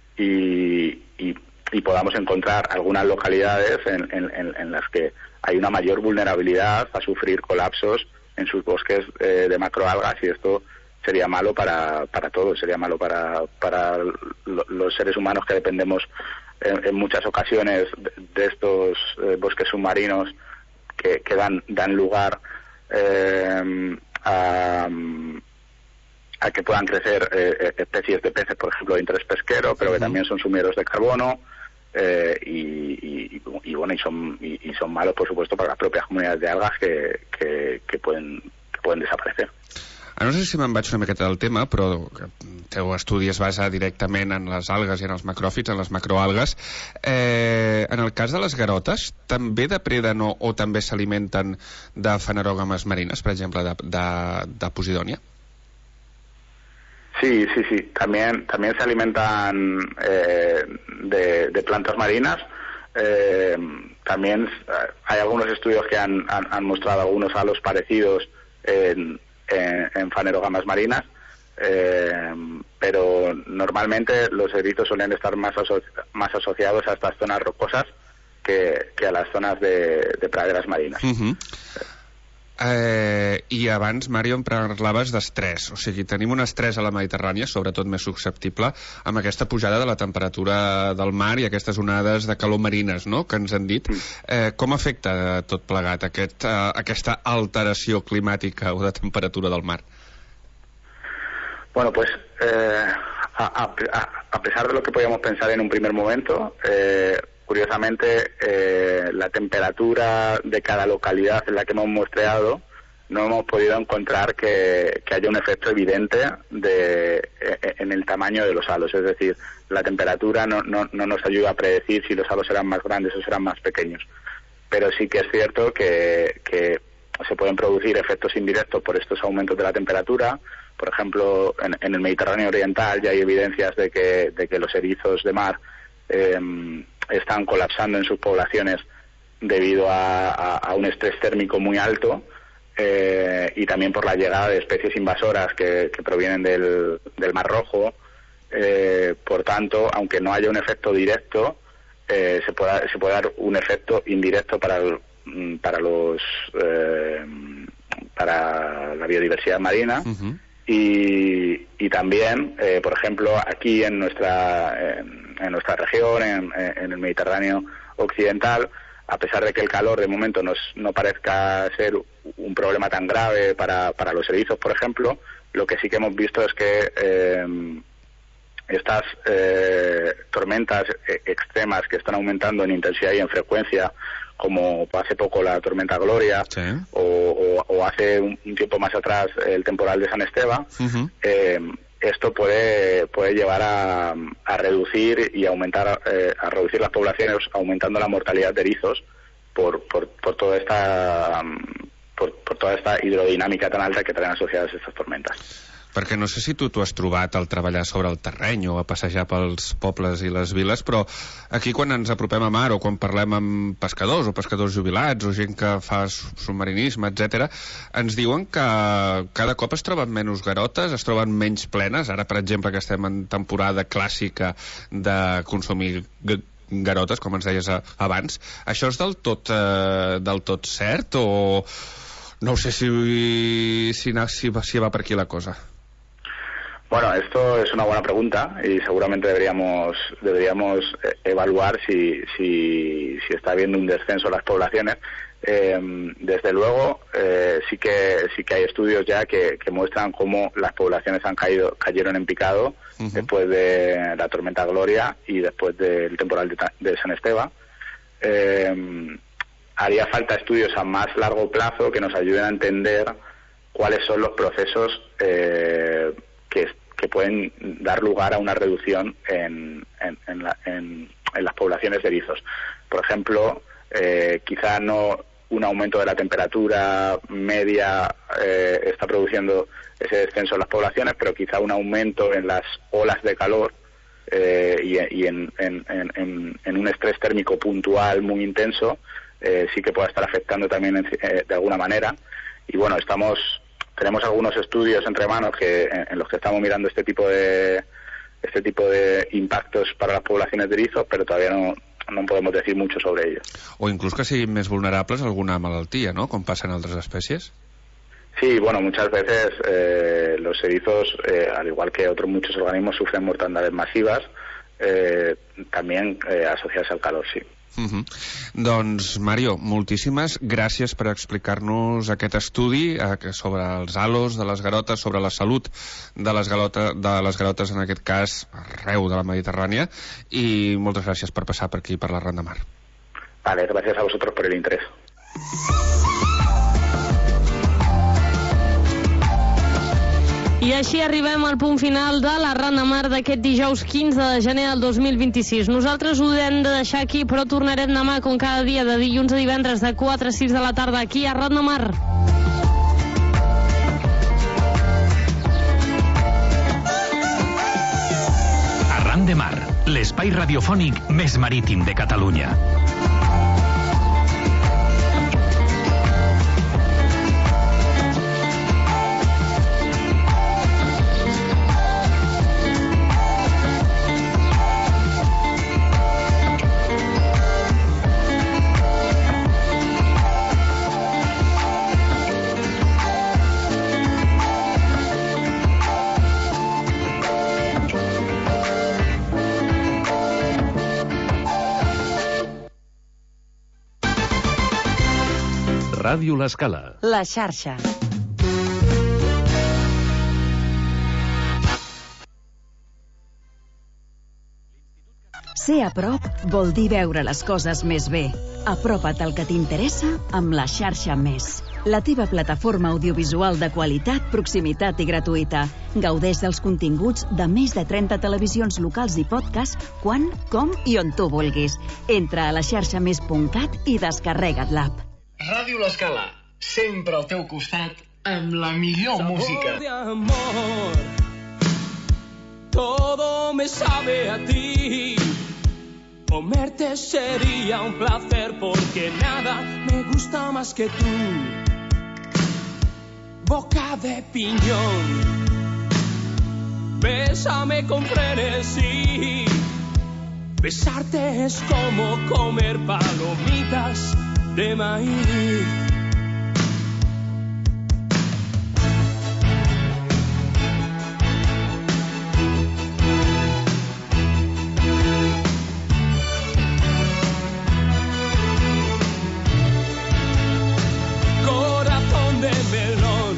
y, y, y podamos encontrar algunas localidades en, en, en las que hay una mayor vulnerabilidad a sufrir colapsos en sus bosques eh, de macroalgas, y esto sería malo para, para todos, sería malo para, para los seres humanos que dependemos en, en muchas ocasiones de, de estos eh, bosques submarinos que, que dan, dan lugar eh, a... a que puedan crecer eh, especies de peces, por ejemplo, de interés pesquero, pero que también son sumideros de carbono, eh, y, y, y bueno, y son, y, y son malos, por supuesto, para las propias comunidades de algas que, que, que, pueden, que pueden desaparecer. No sé si me'n vaig una miqueta del tema, però el teu estudi es basa directament en les algues i en els macròfits, en les macroalgues. Eh, en el cas de les garotes, també depreden o, o també s'alimenten de fanerògames marines, per exemple, de, de, de Posidònia? Sí, sí, sí. También, también se alimentan eh, de, de plantas marinas. Eh, también hay algunos estudios que han, han, han mostrado algunos halos parecidos en, en, en fanerógamas marinas, eh, pero normalmente los erizos suelen estar más, aso más asociados a estas zonas rocosas que, que a las zonas de, de praderas marinas. Uh-huh. Eh, I abans, Mario, em parlaves d'estrès. O sigui, tenim un estrès a la Mediterrània, sobretot més susceptible, amb aquesta pujada de la temperatura del mar i aquestes onades de calor marines, no?, que ens han dit. Eh, com afecta tot plegat aquest, eh, aquesta alteració climàtica o de temperatura del mar? Bueno, pues eh, a, a, a pesar de lo que podíamos pensar en un primer momento, eh, curiosamente, eh, la temperatura de cada localidad en la que hemos muestreado no hemos podido encontrar que, que haya un efecto evidente de, en el tamaño de los halos. Es decir, la temperatura no, no, no nos ayuda a predecir si los halos serán más grandes o serán más pequeños. Pero sí que es cierto que, que se pueden producir efectos indirectos por estos aumentos de la temperatura. Por ejemplo, en, en el Mediterráneo Oriental ya hay evidencias de que, de que los erizos de mar eh, están colapsando en sus poblaciones debido a, a, a un estrés térmico muy alto, eh, y también por la llegada de especies invasoras que, que provienen del, del Mar Rojo. Eh, por tanto, aunque no haya un efecto directo, eh, se, puede, se puede dar un efecto indirecto para, el, para, los, eh, para la biodiversidad marina. Uh-huh. Y, y también, eh, por ejemplo, aquí en nuestra en, en nuestra región, en, en el Mediterráneo occidental, a pesar de que el calor de momento nos, no parezca ser un problema tan grave para, para los erizos, por ejemplo, lo que sí que hemos visto es que eh, estas eh, tormentas extremas que están aumentando en intensidad y en frecuencia, como hace poco la tormenta Gloria, sí, o, o, o hace un, un tiempo más atrás el temporal de San Esteban, uh-huh. eh, esto puede puede llevar a, a reducir y aumentar eh, a reducir las poblaciones, aumentando la mortalidad de erizos por por, por toda esta por, por toda esta hidrodinámica tan alta que traen asociadas estas tormentas. Perquè no sé si tu t'ho has trobat al treballar sobre el terreny o a passejar pels pobles i les viles, però aquí quan ens apropem a mar o quan parlem amb pescadors o pescadors jubilats o gent que fa submarinisme, etcètera, ens diuen que cada cop es troben menys garotes, es troben menys plenes. Ara, per exemple, que estem en temporada clàssica de consumir garotes, com ens deies abans. Això és del tot, eh, del tot cert o no sé si, si, si, si va per aquí la cosa? Bueno, esto es una buena pregunta y seguramente deberíamos deberíamos evaluar si, si, si está habiendo un descenso en las poblaciones. Eh, desde luego, eh, sí que sí que hay estudios ya que, que muestran cómo las poblaciones han caído cayeron en picado uh-huh. después de la tormenta Gloria y después del temporal de, de San Esteban. Eh, haría falta estudios a más largo plazo que nos ayuden a entender cuáles son los procesos eh, que, que pueden dar lugar a una reducción en, en, en, la, en, en las poblaciones de erizos. Por ejemplo, eh, quizá no un aumento de la temperatura media eh, está produciendo ese descenso en las poblaciones, pero quizá un aumento en las olas de calor eh, y, y en, en, en, en un estrés térmico puntual muy intenso eh, sí que pueda estar afectando también en, eh, de alguna manera. Y bueno, estamos tenemos algunos estudios entre manos que en, en los que estamos mirando este tipo de este tipo de impactos para las poblaciones de erizos, pero todavía no no podemos decir mucho sobre ello. O inclús que siguin més vulnerables a alguna malaltia, ¿no?, com passa en altres espècies. Sí, bueno, muchas veces eh, los erizos, eh, al igual que otros muchos organismos, sufren mortandades masivas, eh, también eh, asociadas al calor, sí. Uh-huh. Doncs, Mario, moltíssimes gràcies per explicar-nos aquest estudi eh, sobre els halos de les garotes, sobre la salut de les, galota, de les garotes, en aquest cas, arreu de la Mediterrània, i moltes gràcies per passar per aquí, per la Ran de Mar. Vale, gracias a vosotros por el interés. I així arribem al punt final de la Ran de Mar d'aquest dijous quinze de gener del dos mil vint-i-sis. Nosaltres ho hem de deixar aquí, però tornarem demà, com cada dia, de dilluns a divendres, de quatre a sis de la tarda, aquí a Ran de Mar. Arran de Mar, l'espai radiofònic més marítim de Catalunya. Ràdio L'Escala. La xarxa. Ser a prop vol dir veure les coses més bé. Apropa't al que t'interessa amb la xarxa Més. La teva plataforma audiovisual de qualitat, proximitat i gratuïta. Gaudeix dels continguts de més de trenta televisions locals i podcasts quan, com i on tu vulguis. Entra a la xarxa més punt cat i descarrega't l'app. Ràdio L'Escala, sempre al teu costat amb la millor Sabor música. De amor, todo me sabe a ti. Comerte sería un placer porque nada me gusta más que tú. Boca de piñón, bésame con frenesí. Besarte es como comer palomitas de maíz. Corazón de melón,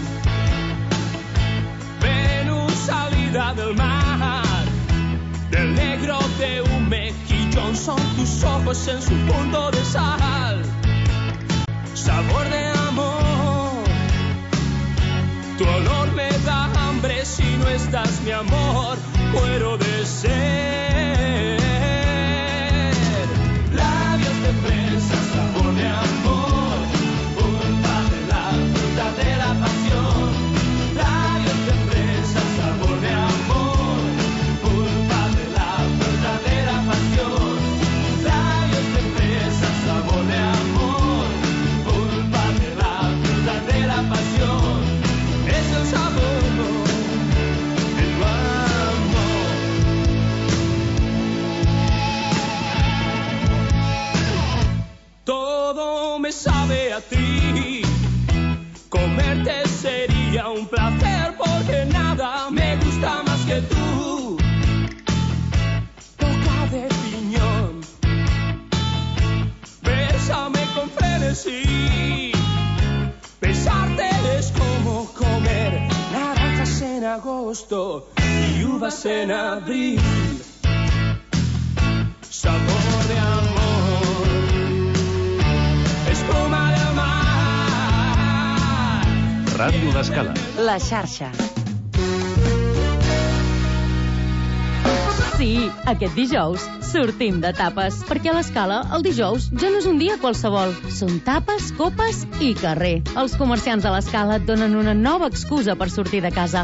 Venus salida del mar, del negro de un mejillón son tus ojos en su punto de sal. Sabor de amor, tu olor me da hambre, si no estás mi amor, muero de sed. Labios de fresa, sabor de amor, punta de la fruta de la pasión. Labios de fresa, amarte sería un placer porque nada me gusta más que tú. Boca de piñón, bésame con frenesí. Besarte es como comer naranjas en agosto y uvas en abril. Sabor de amor, espuma del mar. Ràdio L'Escala. La xarxa. Sí, aquest dijous sortim de tapes, perquè a l'Escala el dijous ja no és un dia qualsevol. Són tapes, copes i carrer. Els comerciants de l'Escala et donen una nova excusa per sortir de casa.